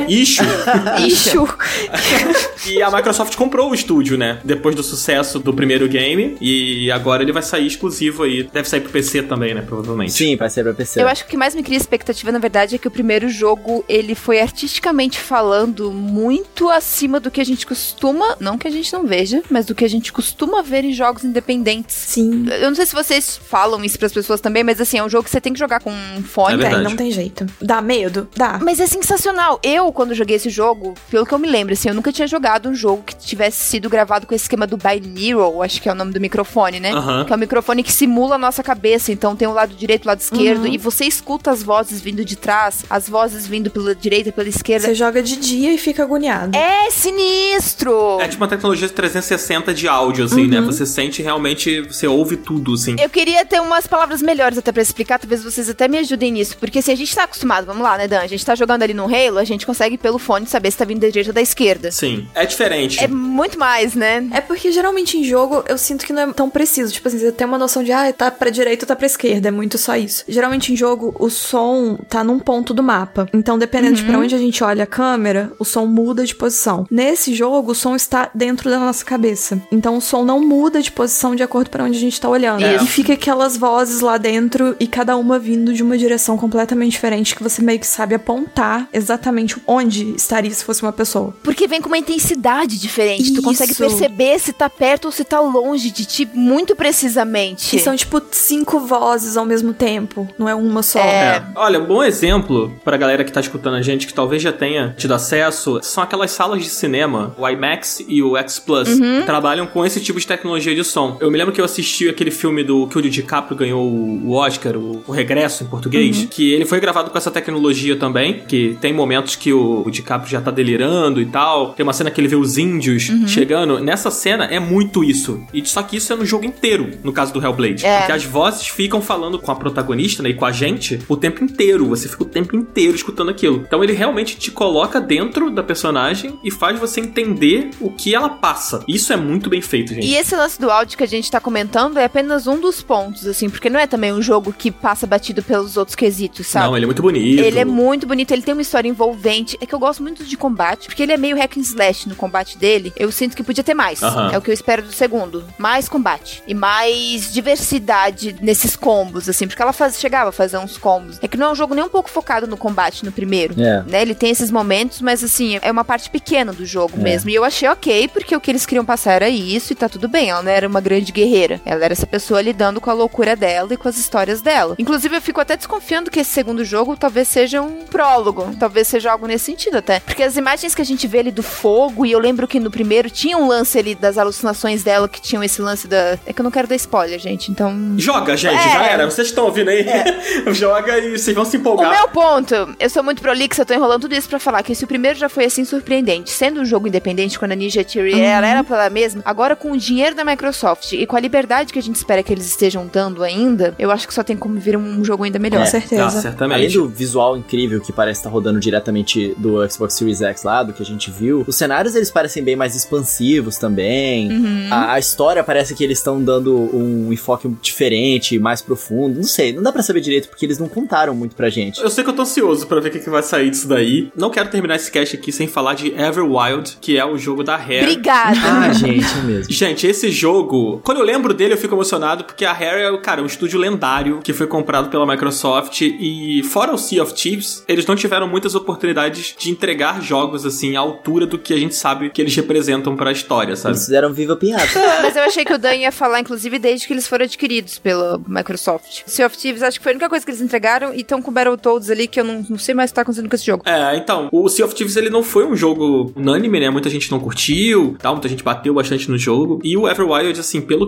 E a Microsoft comprou o estúdio, né, depois do sucesso do primeiro game, e agora ele vai sair exclusivo aí. Deve sair pro PC também, né, provavelmente. Sim, vai sair pra PC. Eu acho que o que mais me cria expectativa, na verdade, é que o primeiro jogo, ele foi artisticamente falando muito acima do que a gente costuma, não que a gente não veja, mas do que a gente costuma ver em jogos independentes. Sim. Eu não sei se vocês falam isso pras pessoas também, mas assim, é um jogo que você tem que jogar com um fone. É verdade. Não tem jeito. Dá medo? Dá. Mas é sensacional. Eu, quando joguei esse jogo, pelo que eu me lembro, assim, eu nunca tinha jogado um jogo que tivesse sido gravado com esse esquema do binaural, acho que é o nome do microfone, né? Que é um microfone que simula a nossa cabeça, então tem o lado direito e o lado esquerdo, e você escuta as vozes vindo de trás, as vozes vindo pela direita e pela esquerda. Você joga de dia e fica agoniado. É sinistro! É tipo uma tecnologia 360 de áudio, assim, né? Você sente realmente, você ouve tudo, assim. Eu queria ter umas palavras melhores até pra explicar, talvez vocês até me ajudem nisso, porque se a gente tá acostumado, vamos lá, né, Dan? A gente tá jogando ali no Halo, a gente consegue pelo fone saber se tá vindo da direita ou da esquerda. Sim, é diferente. É muito mais, né? É porque geralmente em jogo eu sinto que não é tão preciso. Tipo assim, você tem uma noção de, tá pra direita ou tá pra esquerda. É muito só isso. Geralmente em jogo o som tá num ponto do mapa. Então dependendo de pra onde a gente olha a câmera, o som muda de posição. Nesse jogo o som está dentro da nossa cabeça. Então o som não muda de posição de acordo pra onde a gente tá olhando. Isso. E fica aquelas vozes lá dentro e cada uma vindo de uma direção completamente diferente que você meio que sabe apontar exatamente onde estaria se fosse uma pessoa. Porque vem com uma intensidade diferente. Tu consegue Isso. perceber se tá perto ou se tá longe de ti muito precisamente. E são tipo 5 vozes ao mesmo tempo. Não é uma só. Olha, um bom exemplo pra galera que tá escutando a gente, que talvez já tenha tido acesso, são aquelas salas de cinema, o IMAX e o X Plus, que trabalham com esse tipo de tecnologia de som. Eu me lembro que eu assisti aquele filme do que o DiCaprio ganhou o Oscar, o Regresso em português, que ele foi gravado com essa tecnologia também, que tem momentos que o DiCaprio já tá delirando e tal. Tem uma cena que ele vê os índios chegando. Nessa cena é muito isso. E só que isso é no jogo inteiro, no caso do Hellblade. Porque as vozes ficam falando com a protagonista, né, e com a gente o tempo inteiro. Você fica o tempo inteiro escutando aquilo. Então ele realmente te coloca dentro da personagem e faz você entender o que ela passa. Isso é muito bem feito, gente. E esse lance do áudio que a gente tá comentando é apenas um dos pontos, assim, porque não é também um jogo que passa batido pelos outros quesitos, sabe? Não, ele é muito bonito. Ele é muito bonito, ele tem uma história envolvente. É que eu gosto muito de combate, porque ele é meio hack and slash no combate dele. Eu sinto que podia ter mais. É o que eu espero do segundo. Mais combate. E mais diversidade nesses combos, assim, porque ela chegava a fazer uns combos. É que não é um jogo nem um pouco focado no combate no primeiro, né? Ele tem esses momentos, mas assim, é uma parte pequena do jogo mesmo. E eu achei ok, porque o que eles queriam passar era isso e tá tudo bem. Ela não era uma grande guerreira. Ela era essa pessoa lidando com a loucura dela e com as histórias dela. Inclusive, eu fico até desconfiando que esse segundo jogo talvez seja um prólogo. Talvez seja algo nesse sentido até. Porque as imagens que a gente vê ali do fogo, e eu lembro que no primeiro tinha um lance ali das alucinações dela, que tinham esse lance da... É que eu não quero dar spoiler, gente, então... Joga, gente, já era. Vocês estão ouvindo aí? Joga e vocês vão se empolgar. O meu ponto, eu sou muito prolixa, eu tô enrolando tudo isso pra falar que se o primeiro já foi assim surpreendente, sendo um jogo independente, quando a Ninja Theory ela era pela mesma, agora com o dinheiro da Microsoft e com a liberdade que a gente espera que eles estejam dando ainda, eu acho que só tem como vir um jogo ainda melhor. Com certeza. Certamente. Além do visual incrível que parece estar rodando diretamente do Xbox Series X lá, do que a gente viu, os cenários eles parecem bem mais expansivos também. A história parece que eles estão dando um enfoque diferente, mais profundo. Não sei, não dá pra saber direito porque eles não contaram muito pra gente. Eu sei que eu tô ansioso pra ver o que vai sair disso daí. Não quero terminar esse cast aqui sem falar de Everwild, que é o jogo da Rare. Obrigada! Gente, é mesmo. Gente, esse jogo, quando eu lembro dele, eu fico emocionado porque a Rare é, cara, um estúdio lendário que foi comprado pela Microsoft e fora o Sea of Thieves, eles não tiveram muitas oportunidades de entregar jogos, assim, à altura do que a gente sabe que eles representam pra história, sabe? Eles fizeram Viva Pinhata. Mas eu achei que o Dan ia falar, inclusive, desde que eles foram adquiridos pela Microsoft. Sea of Thieves, acho que foi a única coisa que eles entregaram e estão com Battletoads ali, que eu não sei mais o que tá acontecendo com esse jogo. Então, o Sea of Thieves, ele não foi um jogo unânime, né? Muita gente não curtiu, tal, muita gente bateu bastante no jogo. E o Everwild, assim, pelo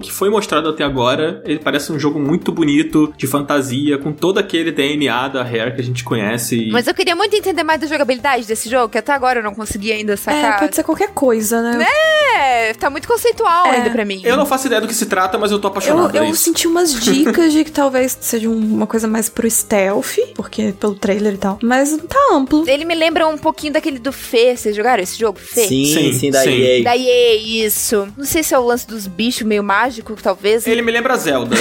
que foi mostrado até agora, ele parece um jogo muito bonito, de fantasia, com todo aquele DNA da Rare que a gente conhece. Mas eu queria muito entender mais da jogabilidade desse jogo, que até agora eu não consegui ainda sacar. Pode ser qualquer coisa, né? Tá muito conceitual ainda pra mim. Eu não faço ideia do que se trata, mas eu tô apaixonado. Eu senti umas dicas de que talvez seja uma coisa mais pro stealth, porque pelo trailer e tal. Mas tá amplo. Ele me lembra um pouquinho daquele do Fê. Vocês jogaram esse jogo, Fê? Sim, da EA. Da EA, isso. Não sei se é o lance dos bichos meio mágico, talvez. Ele me lembra Zelda.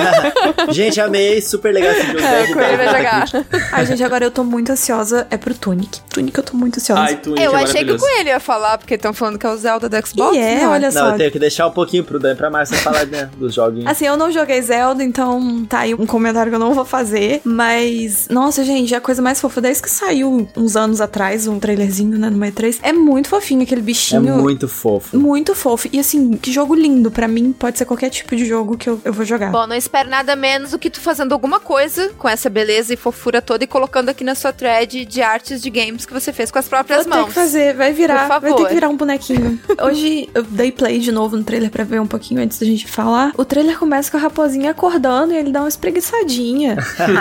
Gente, amei. Super legal esse jogo. Ele vai jogar. Ai, gente, agora eu tô muito ansiosa. É pro Tunic. Tunic eu tô muito ansiosa. Ai, Tunic Eu é achei que o Coelho ia falar, porque estão falando que é o Zelda do Xbox. Olha só. Não, eu tenho que deixar um pouquinho pro Dan e pra Márcia falar, né, dos joguinhos. Assim, eu não joguei Zelda, então tá aí um comentário que eu não vou fazer. Mas, nossa, gente, a coisa mais fofa, desde que saiu uns anos atrás, um trailerzinho, né, no E3, é muito fofinho aquele bichinho. É muito fofo. Muito fofo. E assim, que jogo lindo. Pra mim, pode ser qualquer tipo de jogo que eu vou jogar. Bom, não espero nada menos do que tu fazendo alguma coisa com essa beleza e fofura toda e colocando aqui na sua thread de artes de games que você fez com as próprias Vou mãos. ter que fazer, vai Por ter que virar um bonequinho. Hoje eu dei play de novo no trailer pra ver um pouquinho antes da gente falar. O trailer começa com a raposinha acordando e ele dá uma espreguiçadinha.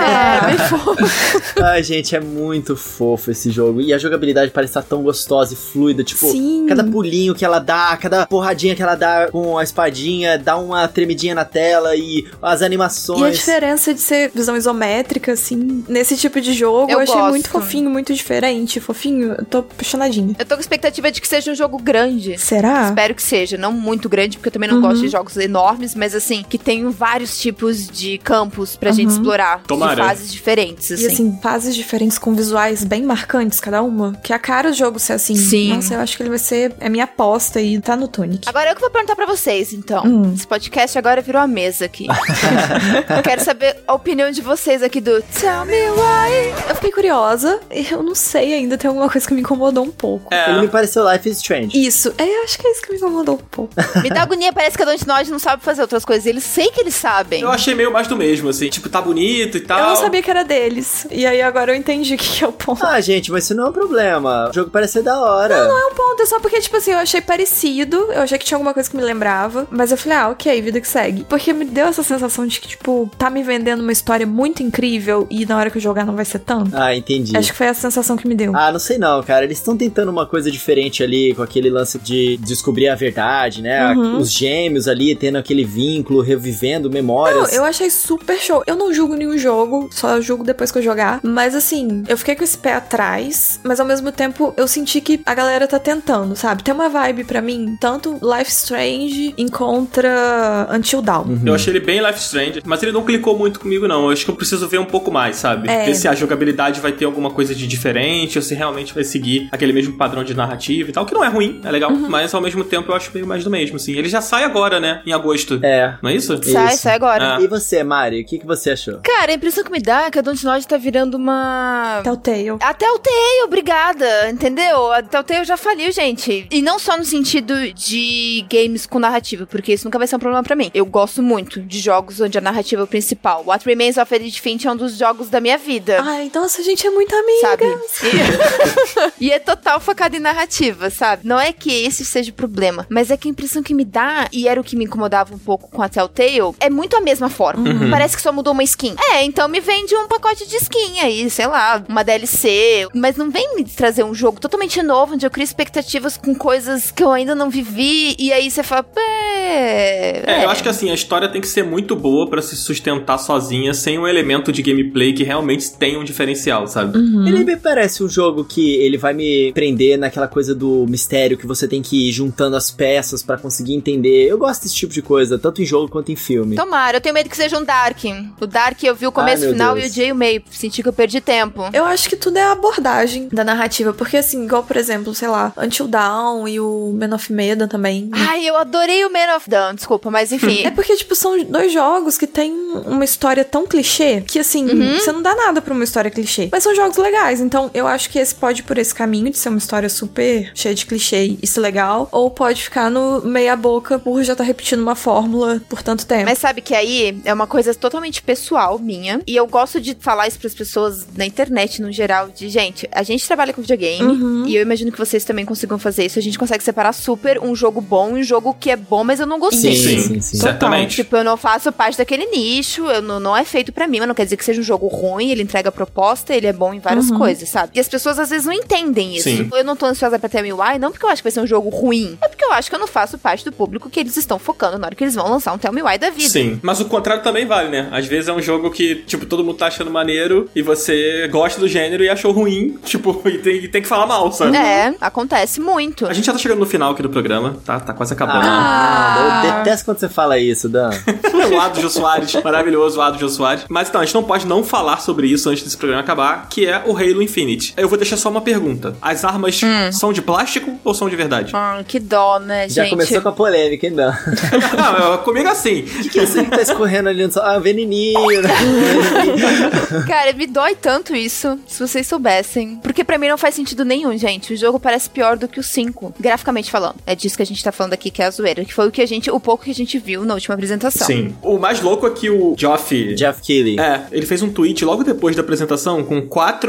Bem fofo. Ai, gente, é muito fofo esse jogo. E a jogabilidade parece estar tão gostosa e fluida. Tipo, Sim. cada pulinho que ela dá, cada porradinha que ela dá com a espadinha, dá uma tremidinha na tela e as animações. E a diferença de ser visão isométrica, assim, nesse tipo de jogo, eu achei gosto. muito fofinho, muito diferente. Fofinho, eu tô apaixonadinha. Eu tô com expectativa de que seja um jogo grande. Será? Espero que seja, não muito grande, porque eu também não gosto de jogos enormes, mas assim, que tenham vários tipos de campos pra gente explorar. Tomara. De fases diferentes, assim. E assim, fases diferentes com visuais bem marcantes, cada uma. Que a cara do jogo ser assim. Sim. Nossa, eu acho que ele vai ser a minha aposta e tá no Tunic. Agora eu que vou perguntar pra vocês, então. Esse podcast agora virou a mesa aqui. Eu quero saber a opinião de vocês aqui do Tell Me Why. Eu fiquei curiosa, eu não sei ainda, tem alguma coisa que me incomodou um pouco. Ele me pareceu Life is Strange. Isso, eu acho que é isso que me incomodou um pouco. Me dá agonia, parece que a Dontnod não sabe fazer outras coisas. Eles sei que eles sabem. Eu achei meio mais do mesmo, assim. Tipo, tá bonito e tal. Eu não sabia que era deles. E aí agora eu entendi o que é o ponto. Ah, gente, mas isso não é um problema. O jogo parece ser da hora. Não é um ponto, é só porque, tipo assim, eu achei parecido, eu achei que tinha alguma coisa que me lembrava, mas eu falei, ok, vida que segue. Porque me deu essa sensação de que, tipo, tá me vendendo uma história muito incrível e na hora que eu jogar não vai ser tanto. Ah, entendi. Acho que foi essa sensação que me deu. Ah, não sei não, cara. Eles estão tentando uma coisa diferente ali, com aquele lance de descobrir a verdade, né? Os gêmeos ali, tendo aquele vínculo, revivendo memórias. Não, eu achei super show. Eu não julgo nenhum jogo, só julgo depois que eu jogar. Mas assim, eu fiquei com esse pé atrás, mas ao mesmo tempo eu senti que a galera tá tentando, sabe? Tem uma vibe pra mim, tanto Life is Strange encontra Until Dawn. Eu achei ele bem Life is Strange, mas ele não clicou muito comigo, não. Eu acho que eu preciso ver um pouco mais, sabe? Ver se a jogabilidade vai ter alguma coisa de diferente, ou se realmente vai seguir aquele mesmo padrão de narrativa e tal, que não é ruim, é legal, mas ao mesmo tempo eu acho meio mais do mesmo, assim. Ele já sai agora, né? Em agosto. É. Não é isso? Sai agora. E você, Mari, o que você achou? Cara, a impressão que me dá é que a Dontnod tá virando uma... Telltale. A Telltale, obrigada, entendeu? A Telltale já faliu, gente. E não só no sentido de games com narrativa, porque isso nunca vai ser um problema pra mim. Eu gosto muito de jogos onde a narrativa é o principal. What Remains of Edith Finch é um dos jogos da minha vida. Ai, nossa, a gente é muito amiga. Sabe? E é total focado em narrativa, sabe? Não é que esse seja o problema, mas é que a impressão que me dá, e era o que me incomodava um pouco com a Telltale, é muito a mesma forma. Parece que só mudou uma skin. Então me vende um pacote de skin aí, sei lá, uma DLC, mas não vem me trazer um jogo totalmente novo, onde eu crio expectativas com coisas que eu ainda não vivi, e aí você fala, eu acho que assim, a história tem que ser muito boa pra se sustentar sozinha, sem um elemento de gameplay que realmente tenha um diferencial, sabe? Ele me parece um jogo que ele vai me prender naquela coisa do mistério, que você tem que ir juntando as peças pra conseguir entender. Eu gosto desse tipo de coisa, tanto em jogo quanto em filme. Tomara, eu tenho medo que seja um Dark. O Dark eu vi o começo e o final e o odiei o meio. Senti que eu perdi tempo. Eu acho que tudo é a abordagem da narrativa, porque assim, igual, por exemplo, sei lá, Until Dawn e o Man of Medan também. Ai, eu adorei o Man of Dawn, desculpa, mas enfim. É porque, tipo, são dois jogos que tem uma história tão clichê que, assim, você não dá nada pra uma história clichê. clichê. Mas são jogos legais, então eu acho que esse pode ir por esse caminho de ser uma história super cheia de clichê e ser legal, ou pode ficar no meia boca por já estar repetindo uma fórmula por tanto tempo. Mas sabe que aí é uma coisa totalmente pessoal minha, e eu gosto de falar isso pras pessoas na internet no geral, de gente, a gente trabalha com videogame, e eu imagino que vocês também consigam fazer isso, a gente consegue separar super um jogo bom e um jogo que é bom, mas eu não gostei. Sim. Certamente. Tipo, eu não faço parte daquele nicho, não é feito pra mim, mas não quer dizer que seja um jogo ruim, ele entrega a proposta, ele é bom em várias coisas, sabe? E as pessoas às vezes não entendem isso. Sim. Eu não tô ansiosa pra Tell Me Why, não porque eu acho que vai ser um jogo ruim, é porque eu acho que eu não faço parte do público que eles estão focando na hora que eles vão lançar um Tell Me Why da vida. Sim, mas o contrário também vale, né? Às vezes é um jogo que, tipo, todo mundo tá achando maneiro e você gosta do gênero e achou ruim, tipo, e tem que falar mal, sabe? É, acontece muito. A gente já tá chegando no final aqui do programa, tá? Tá quase acabando. Eu detesto quando você fala isso, Dan. O Ado Jô Soares, maravilhoso, o Ado Jô Soares. Mas então, a gente não pode não falar sobre isso antes desse programa acabar, que é o Halo Infinite. Eu vou deixar só uma pergunta. As armas são de plástico ou são de verdade? Que dó, né, gente? Já começou com a polêmica, hein, Dan? Não, comigo assim. O que é isso aí que tá escorrendo ali no sol? Ah, veneninho, né? Cara, me dói tanto isso, se vocês soubessem. Porque pra mim não faz sentido nenhum, gente. O jogo parece pior do que o 5, graficamente falando. É disso que a gente tá falando aqui, que é a zoeira. Que foi o pouco que a gente viu na última apresentação. Sim. O mais louco é que o Geoff Keighley. ele fez um tweet logo depois da apresentação com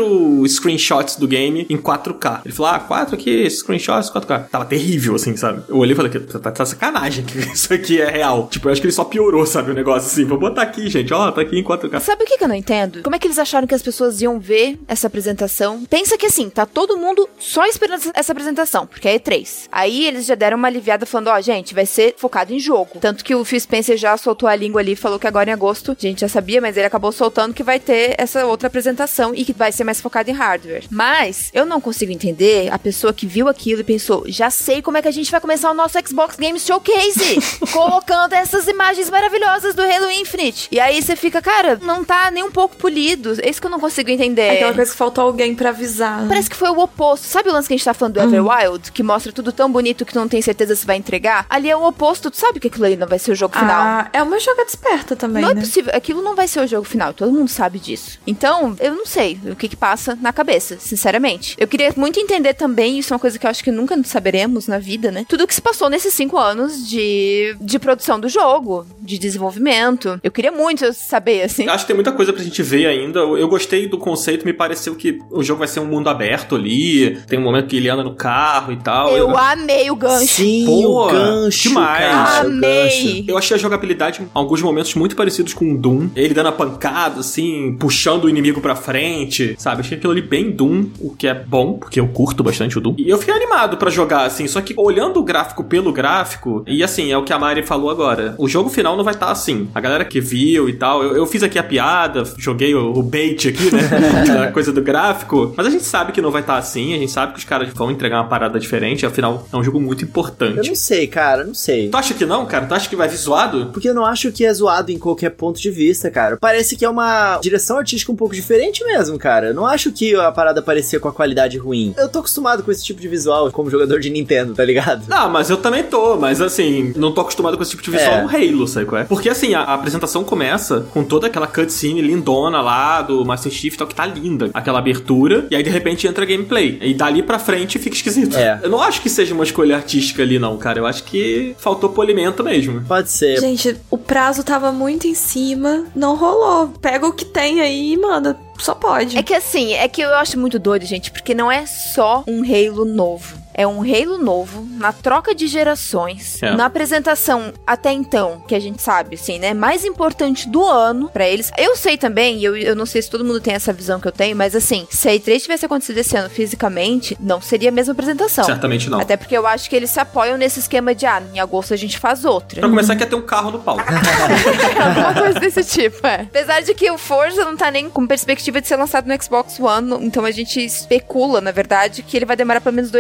4 screenshots do game em 4K. Ele falou, 4 aqui, screenshots, 4K. Tava terrível, assim, sabe? Eu olhei e falei, tá sacanagem que isso aqui é real. Tipo, eu acho que ele só piorou, sabe, o negócio assim. Vou botar aqui, gente, ó, tá aqui em 4K. Sabe o que eu não entendo? Como é que eles acharam que as pessoas iam ver essa apresentação? Pensa que assim, tá todo mundo só esperando essa apresentação, porque é E3. Aí eles já deram uma aliviada falando, gente, vai ser focado em jogo. Tanto que o Phil Spencer já soltou a língua ali e falou que agora em agosto, a gente já sabia, mas ele acabou soltando que vai ter essa outra apresentação e que vai ser mais focado em hardware. Mas eu não consigo entender a pessoa que viu aquilo e pensou, já sei como é que a gente vai começar o nosso Xbox Game Showcase, colocando essas imagens maravilhosas do Halo Infinite. E aí você fica, cara, não tá nem um pouco polido. É isso que eu não consigo entender. É aquela coisa que faltou alguém pra avisar. Parece que foi o oposto. Sabe o lance que a gente tá falando do Everwild? Que mostra tudo tão bonito que tu não tem certeza se vai entregar? Ali é o oposto. Tu sabe que aquilo ali não vai ser o jogo final. É uma jogada esperta também, não né? É possível. Aquilo não vai ser o jogo final. Todo mundo sabe disso. Então, eu não sei o que passa na cabeça, sinceramente. Eu queria muito entender também, isso é uma coisa que eu acho que nunca saberemos na vida, né? Tudo o que se passou nesses 5 anos de produção do jogo, de desenvolvimento. Eu queria muito saber, assim. Acho que tem muita coisa pra gente ver ainda. Eu gostei do conceito, me pareceu que o jogo vai ser um mundo aberto ali. Tem um momento que ele anda no carro e tal. Eu amei o gancho. Sim, Pô, o gancho, demais. cara, Amei. Eu achei a jogabilidade em alguns momentos muito parecidos com o Doom. Ele dando a pancada, assim, puxando o inimigo pra frente, sabe? Achei aquilo ali bem Doom, o que é bom, porque eu curto bastante o Doom. E eu fiquei animado pra jogar, assim, só que olhando o gráfico pelo gráfico, e assim, é o que a Mari falou agora, o jogo final não vai estar assim. A galera que viu e tal, eu fiz aqui a piada, joguei o bait aqui, né? Aquela coisa do gráfico, mas a gente sabe que não vai estar assim, a gente sabe que os caras vão entregar uma parada diferente, afinal, é um jogo muito importante. Eu não sei, cara, não sei. Tu acha que não, cara? Tu acha que vai vir zoado? Porque eu não acho que é zoado em qualquer ponto de vista, cara. Parece que é uma direção artística um pouco diferente mesmo, cara. Eu não acho que a parada parecia com a qualidade ruim. Eu tô acostumado com esse tipo de visual como jogador de Nintendo, tá ligado? Não, mas eu também tô, mas assim, não tô acostumado com esse tipo de visual no Halo, sabe qual é? Porque assim, a apresentação começa com toda aquela cutscene lindona lá do Master Chief e tal, que tá linda. Aquela abertura, e aí de repente entra gameplay. E dali pra frente fica esquisito. Eu não acho que seja uma escolha artística ali, não, cara. Eu acho que faltou polimento mesmo. Pode ser. Gente, o prazo tava muito em cima, não rolou. Pega o que tem aí e manda. Só pode. É que assim, eu acho muito doido, gente, porque não é só um Halo novo. É um Halo novo, na troca de gerações, na apresentação até então, que a gente sabe, assim, né, mais importante do ano pra eles. Eu sei também, e eu não sei se todo mundo tem essa visão que eu tenho, mas assim, se a E3 tivesse acontecido esse ano fisicamente, não seria a mesma apresentação. Certamente não. Até porque eu acho que eles se apoiam nesse esquema de, em agosto a gente faz outra. Pra começar, quer ter um carro no palco. Alguma coisa desse tipo, Apesar de que o Forza não tá nem com perspectiva de ser lançado no Xbox One, então a gente especula, na verdade, que ele vai demorar pelo menos 2 anos pra ser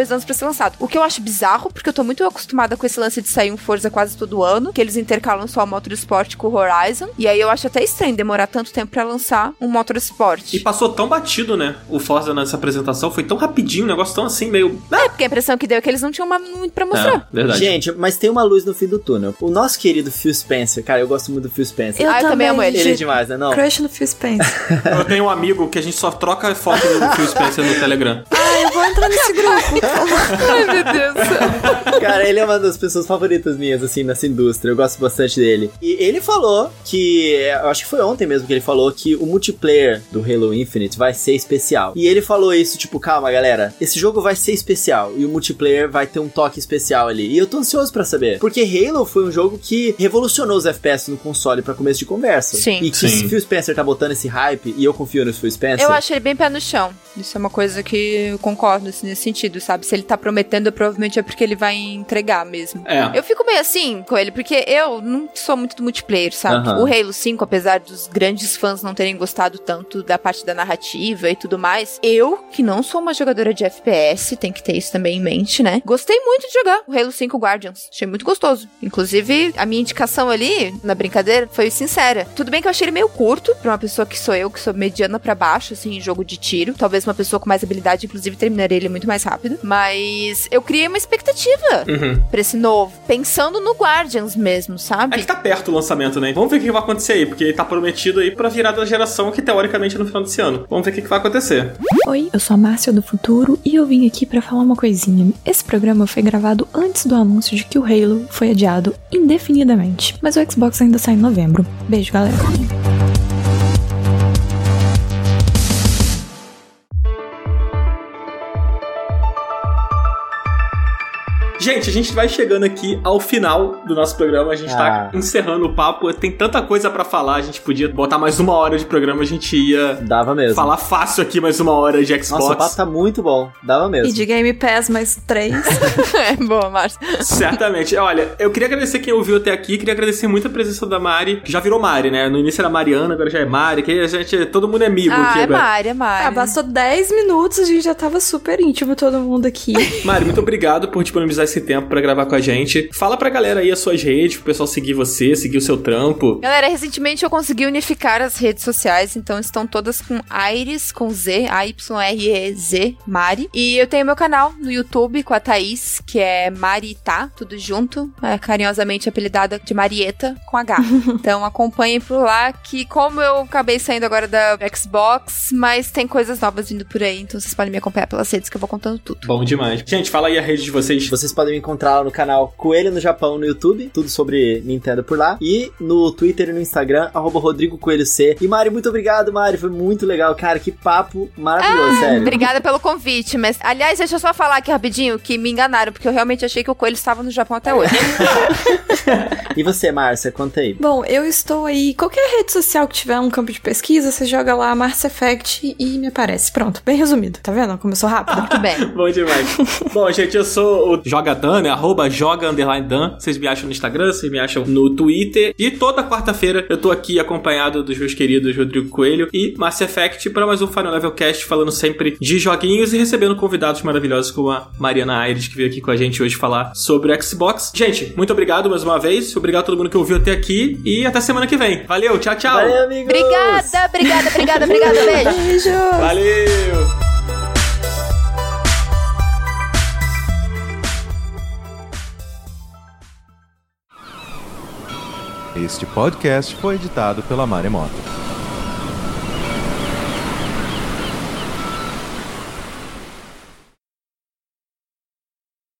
lançado. O que eu acho bizarro, porque eu tô muito acostumada com esse lance de sair um Forza quase todo ano, que eles intercalam só o Motorsport com o Horizon, e aí eu acho até estranho demorar tanto tempo pra lançar um Motorsport. E passou tão batido, né? O Forza nessa apresentação foi tão rapidinho, um negócio tão assim, meio... Porque a impressão que deu é que eles não tinham muito pra mostrar. Verdade. Gente, mas tem uma luz no fim do túnel. O nosso querido Phil Spencer, cara, eu gosto muito do Phil Spencer. Eu também amo ele. Ele é demais, né? Não? Crush no Phil Spencer. Eu tenho um amigo que a gente só troca foto do Phil Spencer no Telegram. Eu vou entrar nesse grupo. Ai, meu Deus do céu. Cara, ele é uma das pessoas favoritas minhas, assim, nessa indústria. Eu gosto bastante dele. E ele falou que... Eu acho que foi ontem mesmo que ele falou que o multiplayer do Halo Infinite vai ser especial. E ele falou isso, tipo, calma, galera. Esse jogo vai ser especial. E o multiplayer vai ter um toque especial ali. E eu tô ansioso pra saber. Porque Halo foi um jogo que revolucionou os FPS no console pra começo de conversa. Sim. E que se Phil Spencer tá botando esse hype, e eu confio no Phil Spencer... Eu acho ele bem pé no chão. Isso é uma coisa que eu concordo, assim, nesse sentido, sabe? Se ele tá prometendo, provavelmente é porque ele vai entregar mesmo. Eu fico meio assim com ele, porque eu não sou muito do multiplayer, sabe? O Halo 5, apesar dos grandes fãs não terem gostado tanto da parte da narrativa e tudo mais, eu, que não sou uma jogadora de FPS, tem que ter isso também em mente, né? Gostei muito de jogar o Halo 5 Guardians. Achei muito gostoso. Inclusive, a minha indicação ali, na brincadeira, foi sincera. Tudo bem que eu achei ele meio curto, pra uma pessoa que sou eu, que sou mediana pra baixo, assim, em jogo de tiro. Talvez uma pessoa com mais habilidade, inclusive, terminaria ele muito mais rápido. Mas eu criei uma expectativa pra esse novo, pensando no Guardians mesmo, sabe? É que tá perto o lançamento, né? Vamos ver o que vai acontecer aí, porque ele tá prometido aí pra virada da geração, que teoricamente é no final desse ano. Vamos ver o que vai acontecer. Oi, eu sou a Márcia do futuro e eu vim aqui pra falar uma coisinha. Esse programa foi gravado antes do anúncio de que o Halo foi adiado indefinidamente, mas o Xbox ainda sai em novembro. Beijo, galera. Gente, a gente vai chegando aqui ao final do nosso programa, a gente tá encerrando o papo, tem tanta coisa pra falar, a gente podia botar mais 1 hora de programa, a gente ia... Dava mesmo. Falar fácil aqui mais 1 hora de Xbox. Nossa, o papo tá muito bom, dava mesmo. E de Game Pass mais 3. Boa, Márcia. Certamente. Olha, eu queria agradecer quem ouviu até aqui, queria agradecer muito a presença da Mari, que já virou Mari, né? No início era Mariana, agora já é Mari, que a gente, todo mundo é amigo aqui agora. É Mari. Bastou 10 minutos, a gente já tava super íntimo, todo mundo aqui. Mari, muito obrigado por disponibilizar esse tempo pra gravar com a gente. Fala pra galera aí as suas redes, pro pessoal seguir você, seguir o seu trampo. Galera, recentemente eu consegui unificar as redes sociais, então estão todas com Aires, com Z, A-Y-R-E-Z, Mari. E eu tenho meu canal no YouTube com a Thaís, que é Maritá, tudo junto, carinhosamente apelidada de Marieta, com H. Então acompanhem por lá, que como eu acabei saindo agora da Xbox, mas tem coisas novas vindo por aí, então vocês podem me acompanhar pelas redes que eu vou contando tudo. Bom demais. Gente, fala aí a rede de vocês. Vocês podem me encontrar lá no canal Coelho no Japão no YouTube, tudo sobre Nintendo por lá, e no Twitter e no Instagram, @RodrigoCoelhoC. E Mari, muito obrigado, Mari, foi muito legal, cara, que papo maravilhoso, sério. Obrigada pelo convite, mas, aliás, deixa eu só falar aqui rapidinho que me enganaram, porque eu realmente achei que o Coelho estava no Japão até hoje. E você, Márcia, conta aí. Bom, eu estou aí, qualquer rede social que tiver um campo de pesquisa, você joga lá Márcia Effect e me aparece. Pronto, bem resumido, tá vendo? Começou rápido. Muito bem. Bom demais. Bom, gente, eu sou o Jogadan, né? @joga_dan. Vocês me acham no Instagram, vocês me acham no Twitter. E toda quarta-feira eu tô aqui acompanhado dos meus queridos Rodrigo Coelho e Mass Effect para mais um Final Level Cast, falando sempre de joguinhos e recebendo convidados maravilhosos como a Mariana Aires, que veio aqui com a gente hoje falar sobre o Xbox. Gente, muito obrigado mais uma vez. Obrigado a todo mundo que ouviu até aqui e até semana que vem. Valeu, tchau, tchau. Valeu, amigos. Obrigada. Beijo. Valeu. Este podcast foi editado pela Maremoto.